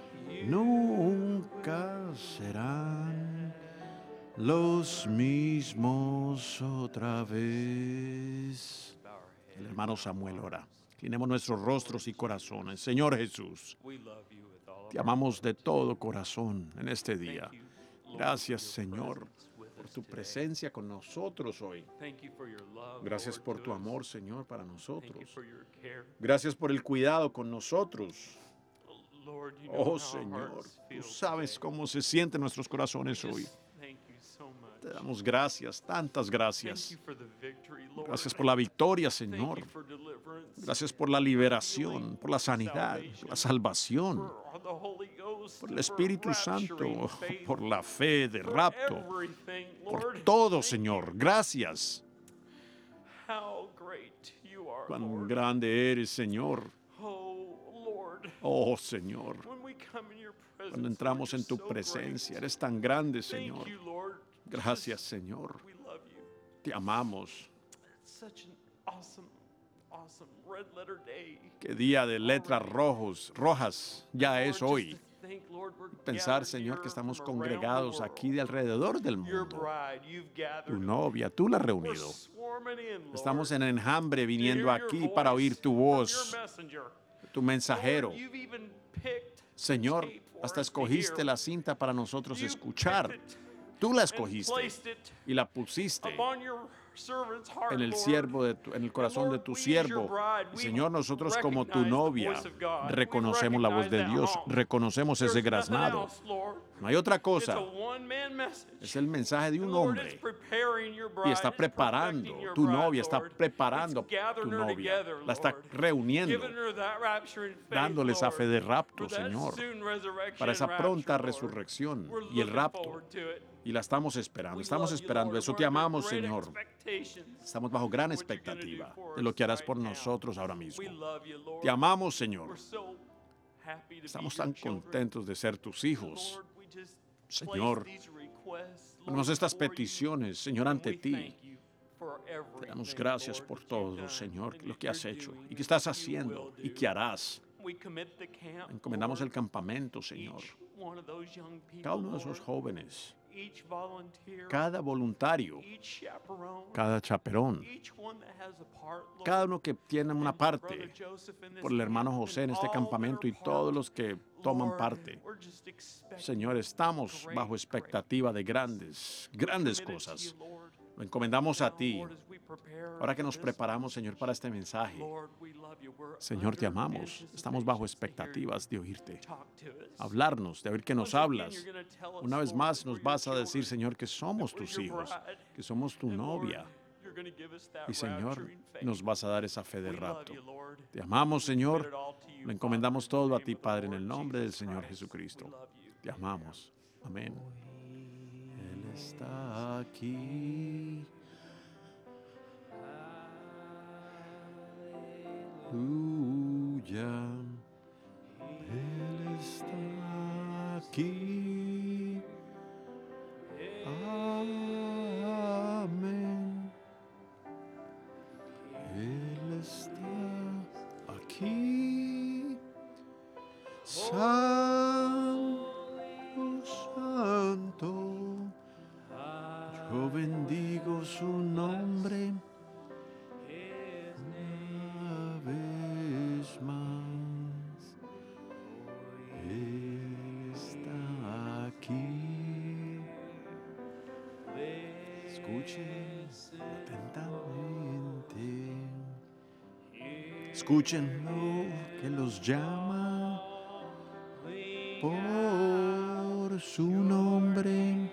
Nunca serán los mismos otra vez. El hermano Samuel ora. Inclinemos nuestros rostros y corazones. Señor Jesús, te amamos de todo corazón en este día. Gracias, Señor, por tu presencia con nosotros hoy. Gracias por tu amor, Señor, para nosotros. Gracias por el cuidado con nosotros. Oh, Señor, tú sabes cómo se sienten nuestros corazones hoy. Te damos gracias, tantas gracias. Gracias por la victoria, Señor. Gracias por la liberación, por la sanidad, por la salvación, por el Espíritu Santo, por la fe de rapto, por todo, Señor. Gracias. Cuán grande eres, Señor. Oh, Señor. Cuando entramos en tu presencia, eres tan grande, Señor. Gracias, Señor. Te amamos. Qué día de letras rojas ya es hoy. Pensar, Señor, que estamos congregados aquí de alrededor del mundo. Tu novia, tú la has reunido. Estamos en enjambre viniendo aquí para oír tu voz, tu mensajero. Señor, hasta escogiste la cinta para nosotros escuchar. Tú la escogiste y la pusiste en el corazón de tu siervo. Y, Señor, nosotros como tu novia reconocemos la voz de Dios, reconocemos ese graznado. No hay otra cosa. Es el mensaje de un hombre y está preparando, tu novia está preparando tu novia, la está reuniendo, dándole esa fe de rapto, Señor, para esa pronta resurrección y el rapto. Y la estamos esperando eso. Te amamos, Señor. Estamos bajo gran expectativa de lo que harás por nosotros ahora mismo. Te amamos, Señor. Estamos tan contentos de ser tus hijos. Señor, ponemos estas peticiones, Señor, ante ti. Te damos gracias por todo, Señor, lo que has hecho y que estás haciendo y que harás. Encomendamos el campamento, Señor. Cada uno de esos jóvenes, cada voluntario, cada chaperón, cada uno que tiene una parte, por el hermano José en este campamento y todos los que toman parte. Señor, estamos bajo expectativa de grandes cosas. Lo encomendamos a ti. Ahora que nos preparamos, Señor, para este mensaje. Señor, te amamos. Estamos bajo expectativas de oírte. Hablarnos, de oír que nos hablas. Una vez más nos vas a decir, Señor, que somos tus hijos, que somos tu novia. Y, Señor, nos vas a dar esa fe de rapto. Te amamos, Señor. Lo encomendamos todo a ti, Padre, en el nombre del Señor Jesucristo. Te amamos. Amén. Él está aquí. Aleluya. Él está aquí. Amén. Él está aquí. Santo, santo. Yo bendigo su nombre. Una vez más. Él está aquí. Escuchen atentamente. Escuchen lo que los llama por su nombre.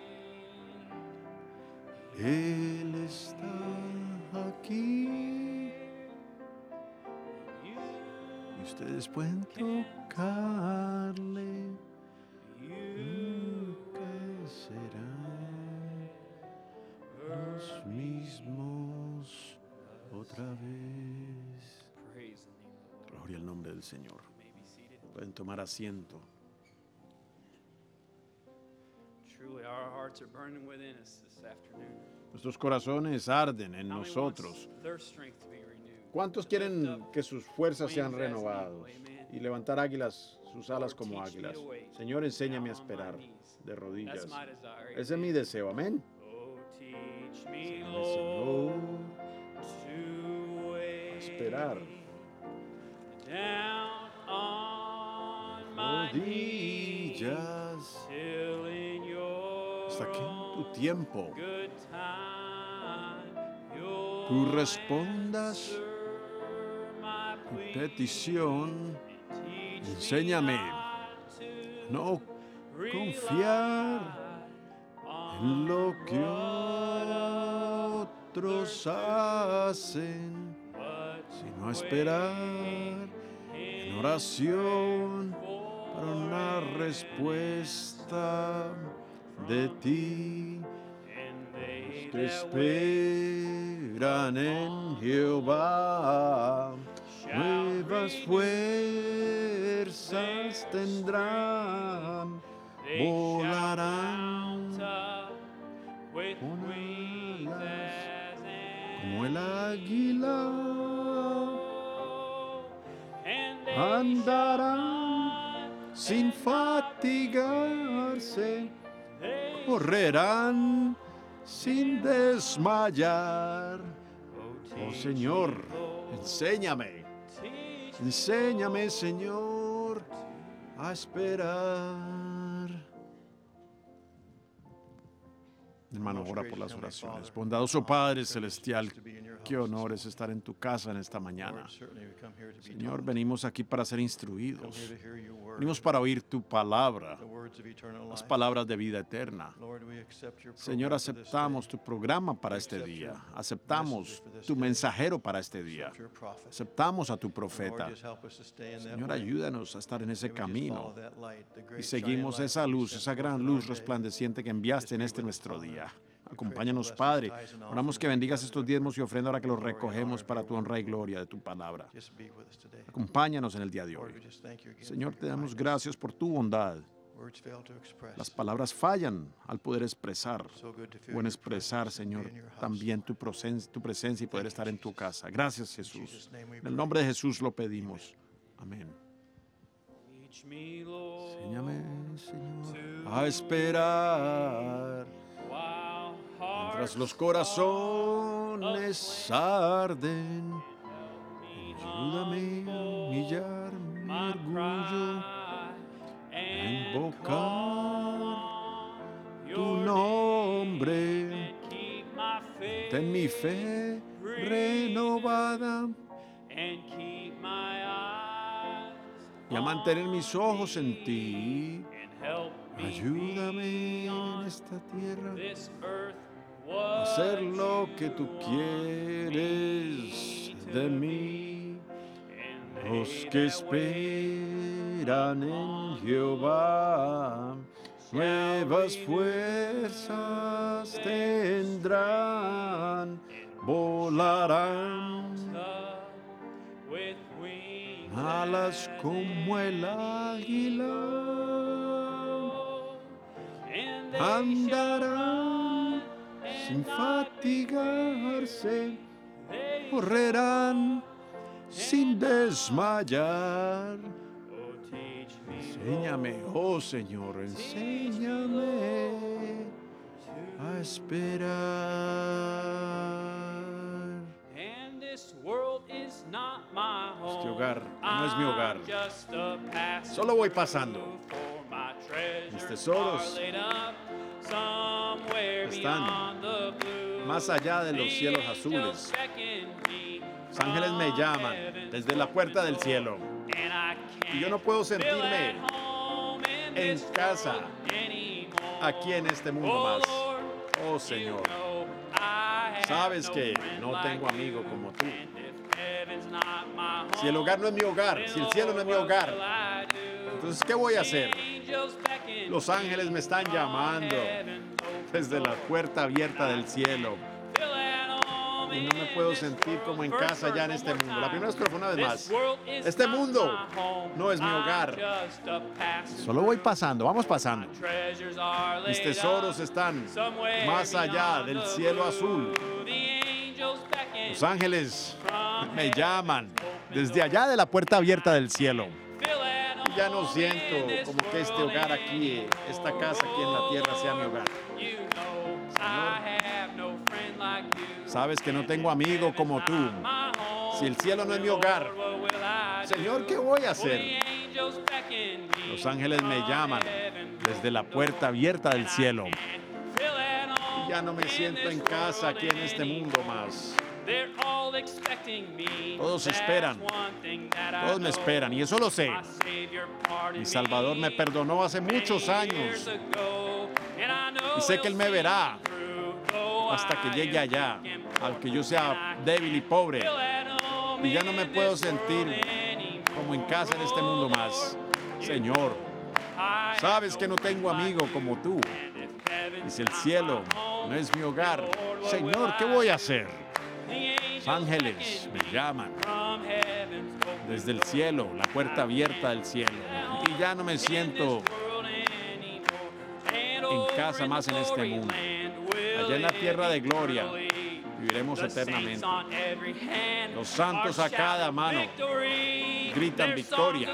Él está aquí. Y ustedes pueden tocarle. Nunca serán los mismos otra vez. Gloria al nombre del Señor. Pueden tomar asiento. Truly, our hearts are burning within us this afternoon. Nuestros corazones arden en nosotros. Their strength to be renewed. ¿Cuántos quieren que sus fuerzas sean renovadas y levantar águilas, sus alas como águilas? Señor, enséñame a esperar de rodillas. That's my desire. Ese es mi deseo, amén. Oh, teach me, Enséñame, Lord, Señor, to a wait esperar. down on my knees Rodillas till in your hasta que en tu tiempo good time tú you'll respondas answer my mi plea. petición. Teach Enséñame me not to no confiar en lo que otros hacen, sino a esperar en oración para una respuesta de ti. Los que esperan en Jehová nuevas fuerzas tendrán, volarán con alas como el águila, andarán sin fatigarse, correrán sin desmayar. Oh Señor, enséñame, enséñame, Señor, a esperar. Hermano, ora por las oraciones. Bondadoso Padre Celestial, qué honor es estar en tu casa en esta mañana. Señor, venimos aquí para ser instruidos. Venimos para oír tu palabra, las palabras de vida eterna. Señor, aceptamos tu programa para este día. Aceptamos tu mensajero para este día. Aceptamos a tu profeta. Señor, ayúdanos a estar en ese camino y seguimos esa luz, esa gran luz resplandeciente que enviaste en este nuestro día. Acompáñanos, Padre. Oramos que bendigas estos diezmos y ofrendas ahora que los recogemos para tu honra y gloria de tu palabra. Acompáñanos en el día de hoy. Señor, te damos gracias por tu bondad. Las palabras fallan al poder expresar. Buen expresar, Señor, también tu presencia y poder estar en tu casa. Gracias, Jesús. En el nombre de Jesús lo pedimos. Amén. Enséñame, Señor, a esperar. Mientras los corazones arden, ayúdame a humillar mi orgullo, a invocar tu nombre. Ten mi fe renovada y a mantener mis ojos en ti. Ayúdame en esta tierra a hacer lo que tú quieres de mí. Los que esperan en Jehová nuevas fuerzas tendrán, volarán alas como el águila. Andarán sin fatigarse, correrán sin desmayar. Enséñame, oh Señor, enséñame a esperar. Este hogar no es mi hogar. Solo voy pasando. tesoros están más allá de los cielos azules. Los ángeles me llaman desde la puerta del cielo. Y yo no puedo sentirme en casa aquí en este mundo más. Oh Señor, sabes que no tengo amigo como tú. Si el hogar no es mi hogar, si el cielo no es mi hogar, entonces ¿qué voy a hacer? Los ángeles me están llamando desde la puerta abierta del cielo. Y no me puedo sentir como en casa ya en este mundo. La primera estrofa una vez más. Este mundo no es mi hogar. Solo voy pasando, vamos pasando. Mis tesoros están más allá del cielo azul. Los ángeles me llaman desde allá de la puerta abierta del cielo. Y ya no siento como que este hogar aquí, esta casa aquí en la tierra sea mi hogar. Señor, sabes que no tengo amigo como tú. Si el cielo no es mi hogar, Señor, ¿qué voy a hacer? Los ángeles me llaman desde la puerta abierta del cielo. Y ya no me siento en casa aquí en este mundo más. Todos esperan, todos me esperan, y eso lo sé. Mi Salvador me perdonó hace muchos años y sé que Él me verá hasta que llegue allá, aunque yo sea débil y pobre, y ya no me puedo sentir como en casa en este mundo más. Señor, sabes que no tengo amigo como tú, y si el cielo no es mi hogar, Señor, ¿qué voy a hacer? Los ángeles me llaman desde el cielo, la puerta abierta del cielo, y ya no me siento en casa más en este mundo. Allá en la tierra de gloria viviremos eternamente. Los santos a cada mano gritan victoria.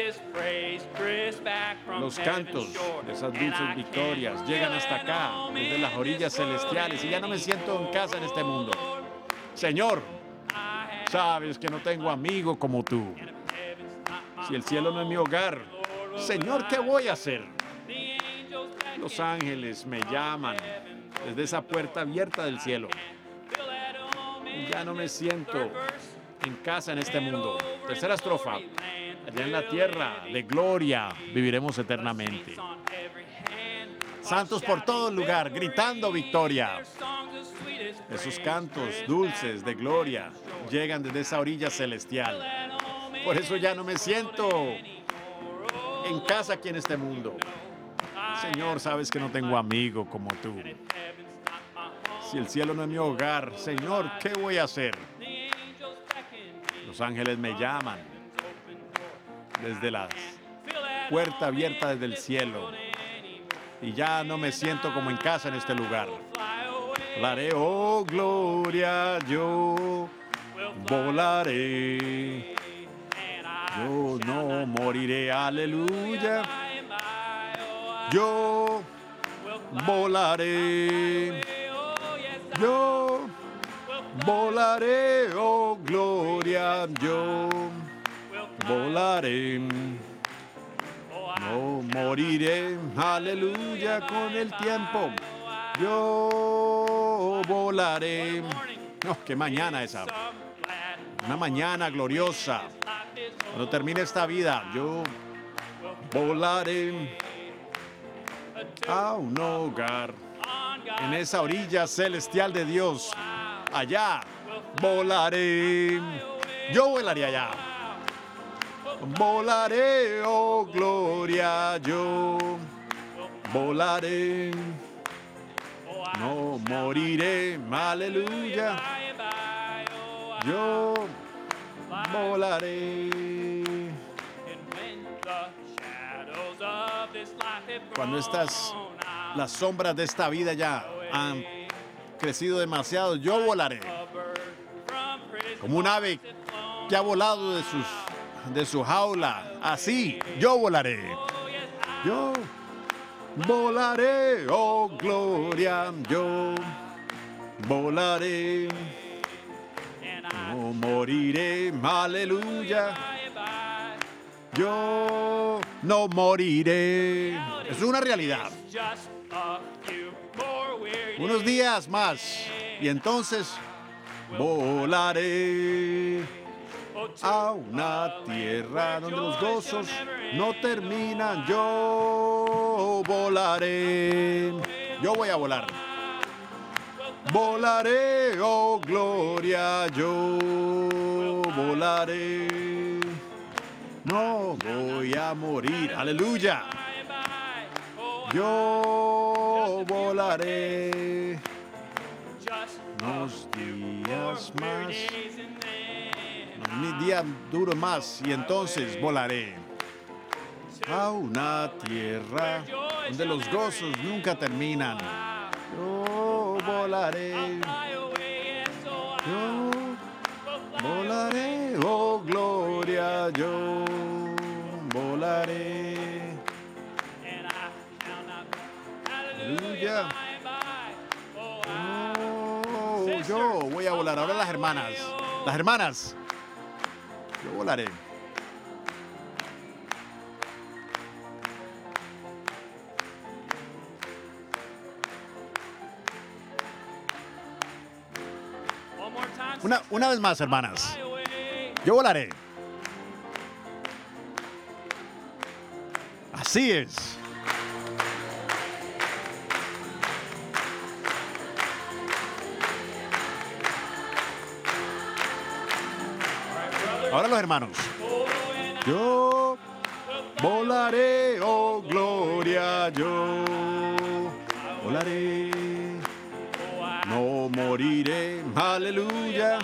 Los cantos de esas dulces victorias llegan hasta acá, desde las orillas celestiales, y ya no me siento en casa en este mundo. Señor, sabes que no tengo amigo como tú. Si el cielo no es mi hogar, Señor, ¿qué voy a hacer? Los ángeles me llaman desde esa puerta abierta del cielo. Y ya no me siento en casa en este mundo. Tercera estrofa. Allá en la tierra de gloria viviremos eternamente. Santos por todo lugar, gritando victoria. Esos cantos dulces de gloria llegan desde esa orilla celestial. Por eso ya no me siento en casa aquí en este mundo. Señor, sabes que no tengo amigo como tú. Si el cielo no es mi hogar, Señor, ¿qué voy a hacer? Los ángeles me llaman desde la puerta abierta desde el cielo. Y ya no me siento como en casa en este lugar. Volaré, oh gloria, yo volaré. Yo no moriré, aleluya. Yo volaré. Yo volaré, oh gloria, yo volaré. No moriré, aleluya, con el tiempo. Yo volaré. No, qué mañana esa. Una mañana gloriosa. Cuando termine esta vida, yo volaré a un hogar en esa orilla celestial de Dios. Allá volaré. Yo volaré allá. Volaré, oh gloria, yo volaré. No moriré, aleluya. Yo volaré. Cuando las sombras de esta vida ya han crecido demasiado, yo volaré. Como un ave que ha volado de su jaula, así yo volaré. Yo volaré, oh gloria, yo volaré. No moriré, aleluya. Yo no moriré. Es una realidad. Unos días más y entonces volaré a una tierra donde los gozos no terminan. Yo volaré. Yo voy a volar. Volaré, oh gloria, yo volaré. No voy a morir. Aleluya. Yo volaré unos días más, unos días duros más, y entonces volaré a una tierra donde los gozos nunca terminan. Yo volaré, yo volaré, oh gloria, yo volaré. Aleluya. Oh, yo voy a volar. Ahora las hermanas. Las hermanas. Yo volaré. Una vez más, hermanas. Yo volaré. Así es. Ahora los hermanos. Yo volaré, oh gloria, yo volaré. No moriré, aleluya.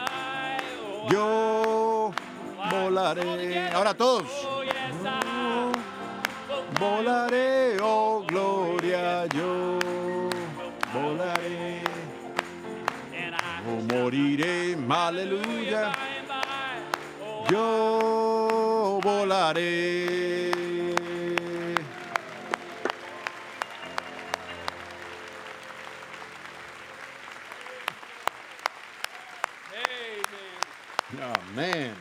Yo volaré. Ahora todos. Yo volaré, oh gloria, yo volaré. No moriré, aleluya. Yo volaré. Amén.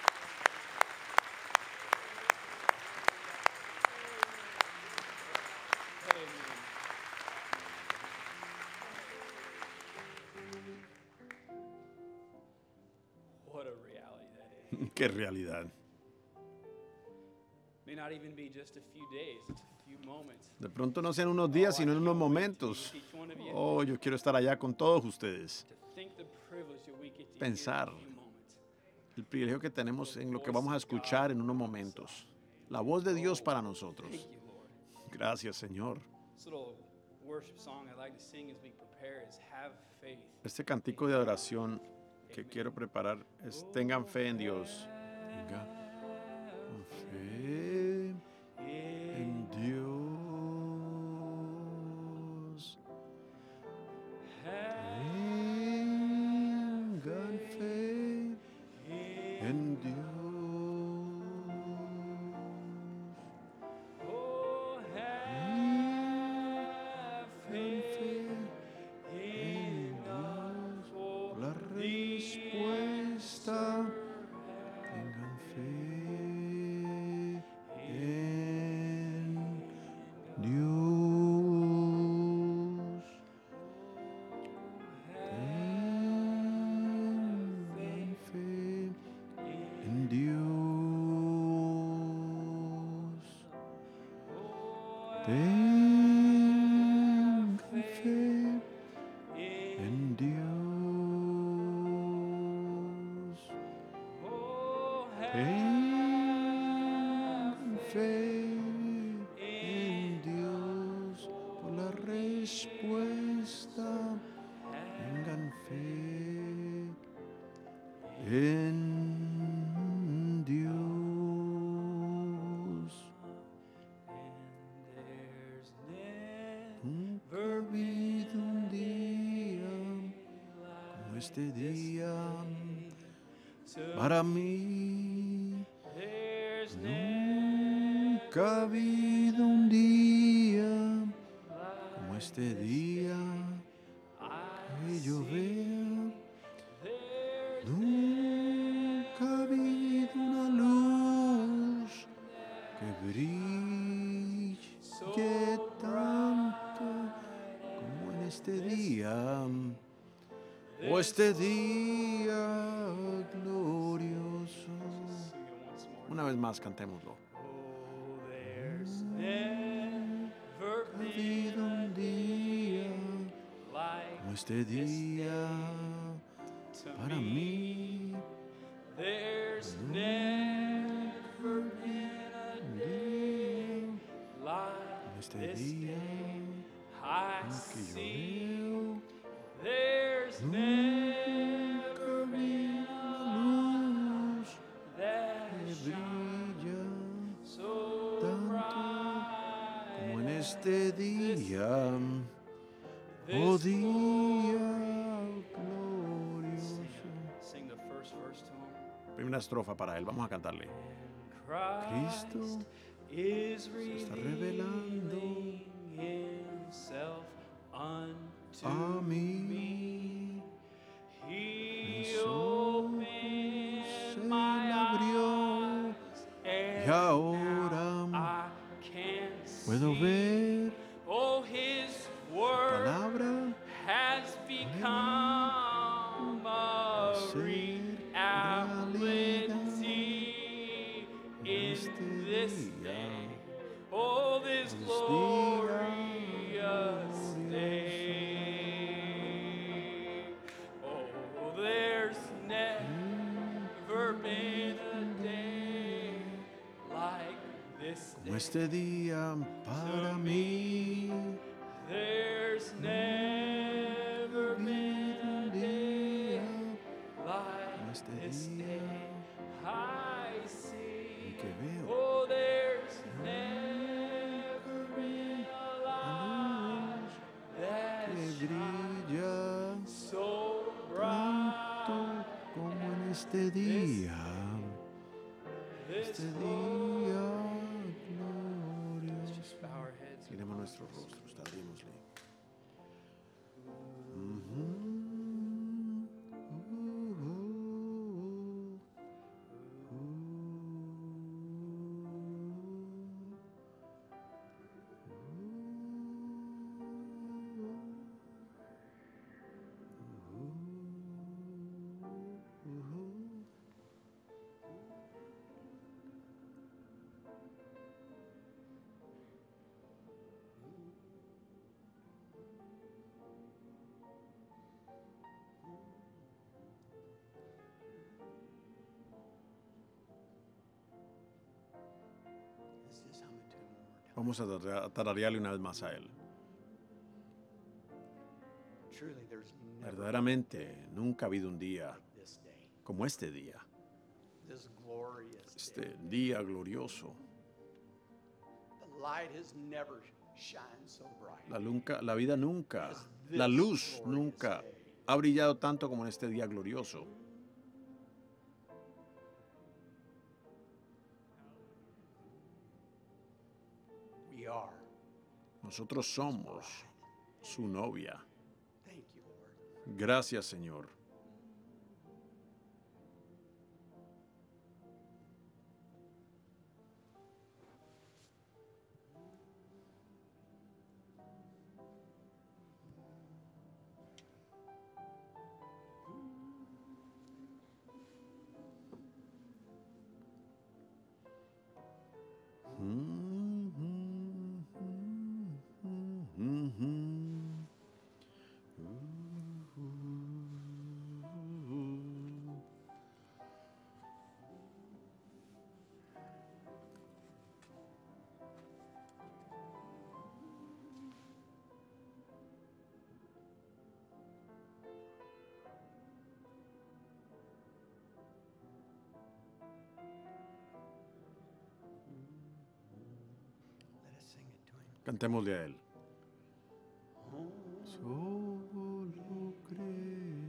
What a reality that is. Qué realidad. May not even be just a few days, it's a few moments. De pronto no sean unos días, sino en unos momentos. Oh, yo quiero estar allá con todos ustedes. To think the privilege that we get to Pensar hear in a few moments. el privilegio que tenemos en lo que vamos a escuchar en unos momentos. La voz de Dios para nosotros. Thank you, Lord. Gracias, Señor. This little worship song I like to sing as we prepare is Have Faith. Este cantico de adoración que quiero preparar es Tengan fe en Dios. Tengan fe en Dios. Tengan fe en Dios. Oh, have faith in God, for La respuesta. Tengan fe en Dios. Tengan fe en Dios. Tengan fe en Dios. Tengan fe en Dios por la respuesta. Tengan fe en Dios. there's Nunca he habido un día como este día para mí. there's Nunca ha habido un día como este día que yo vea. Nunca ha habido una luz que brille este día, oh este día glorioso. Una vez más cantémoslo. There's never Ha habido un día como este día para mí. There's never been a day like Este this día day. I que yo see veo there's never been a luz that que shine brilla so tanto bright como en este día, oh this día glorioso. Sing the first verse to him. Primera estrofa para él, vamos a cantarle. Cristo is está revelando himself unto a mí. me. He Mis ojos se opened my abrió eyes, y ahora and I can puedo see. ver Oh, his word palabra has become a ser reality in este this día. day. Oh, this This glorious day. Oh, there's never been a day like this Como day. este día para mí. There's never been a day like este this día day. I see. que veo Oh, there's never been a light that que brilla so tanto bright. como en este día. Este día glorioso. Just bow our heads. Miremos nuestros rostros, tardémosle. Let's just hum it to him one more time. Vamos a tararearle una vez más a él. Truly, there's never Verdaderamente, nunca ha habido un día like this day, como este día. this glorious day. Este día glorioso. The light has never shined so bright. La vida nunca, la luz nunca ha brillado tanto como en este día glorioso. We are. Nosotros somos su novia. Thank you, Lord. Gracias, Señor. Let us sing it to him. Cantémosle a él. Solo cree.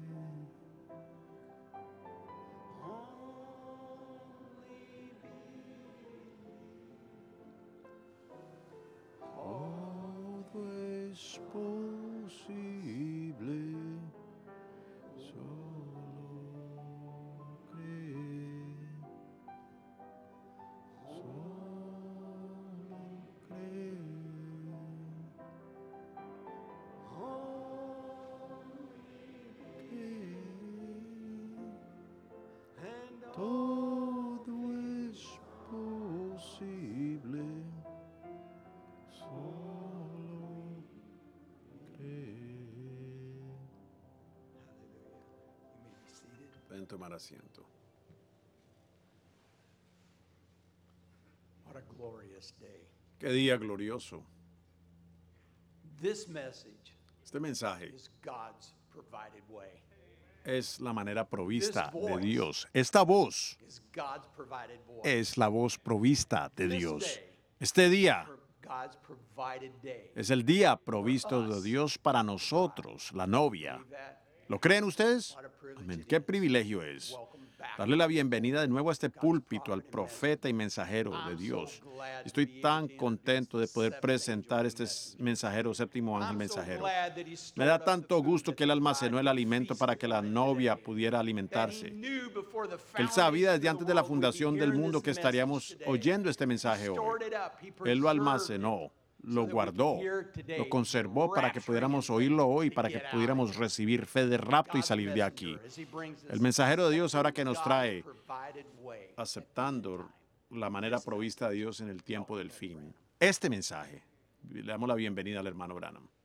Todo es posible. Solo cree. Solo cree. Pueden tomar asiento. What a glorious day. Qué día glorioso. This message Este mensaje is God's provided way. es la manera provista This de voice Dios. Esta voz Is God's provided voice. es la voz provista de This Dios. day, Este día God's provided day. es el día provisto de Dios para nosotros, la novia. Believe that? ¿Lo creen ustedes? What a privilege Amén. it Qué is. privilegio es Welcome back. darle la bienvenida de nuevo a este púlpito al profeta y mensajero de Dios. Estoy tan contento de poder presentar este mensajero, séptimo ángel I'm so mensajero. glad that he Me stored da up the tanto food gusto that que él the almacenó el bride alimento feast para que la upon novia today. pudiera That he alimentarse. knew before the Él sabía foundation desde of antes the de la world we'd be fundación del hearing mundo this que estaríamos message today. oyendo este He mensaje hoy. stored it up. He Él lo preserved almacenó, it lo so that we guardó, could hear today lo conservó para que rapturing pudiéramos in oírlo faith hoy, to para que get out pudiéramos of here. recibir fe de rapto y God's salir de aquí. messenger, as he brings us El mensajero de Dios ahora que nos God's trae provided way. aceptando la manera provista de Dios en el tiempo del fin. Este mensaje, le damos la bienvenida al hermano Branham.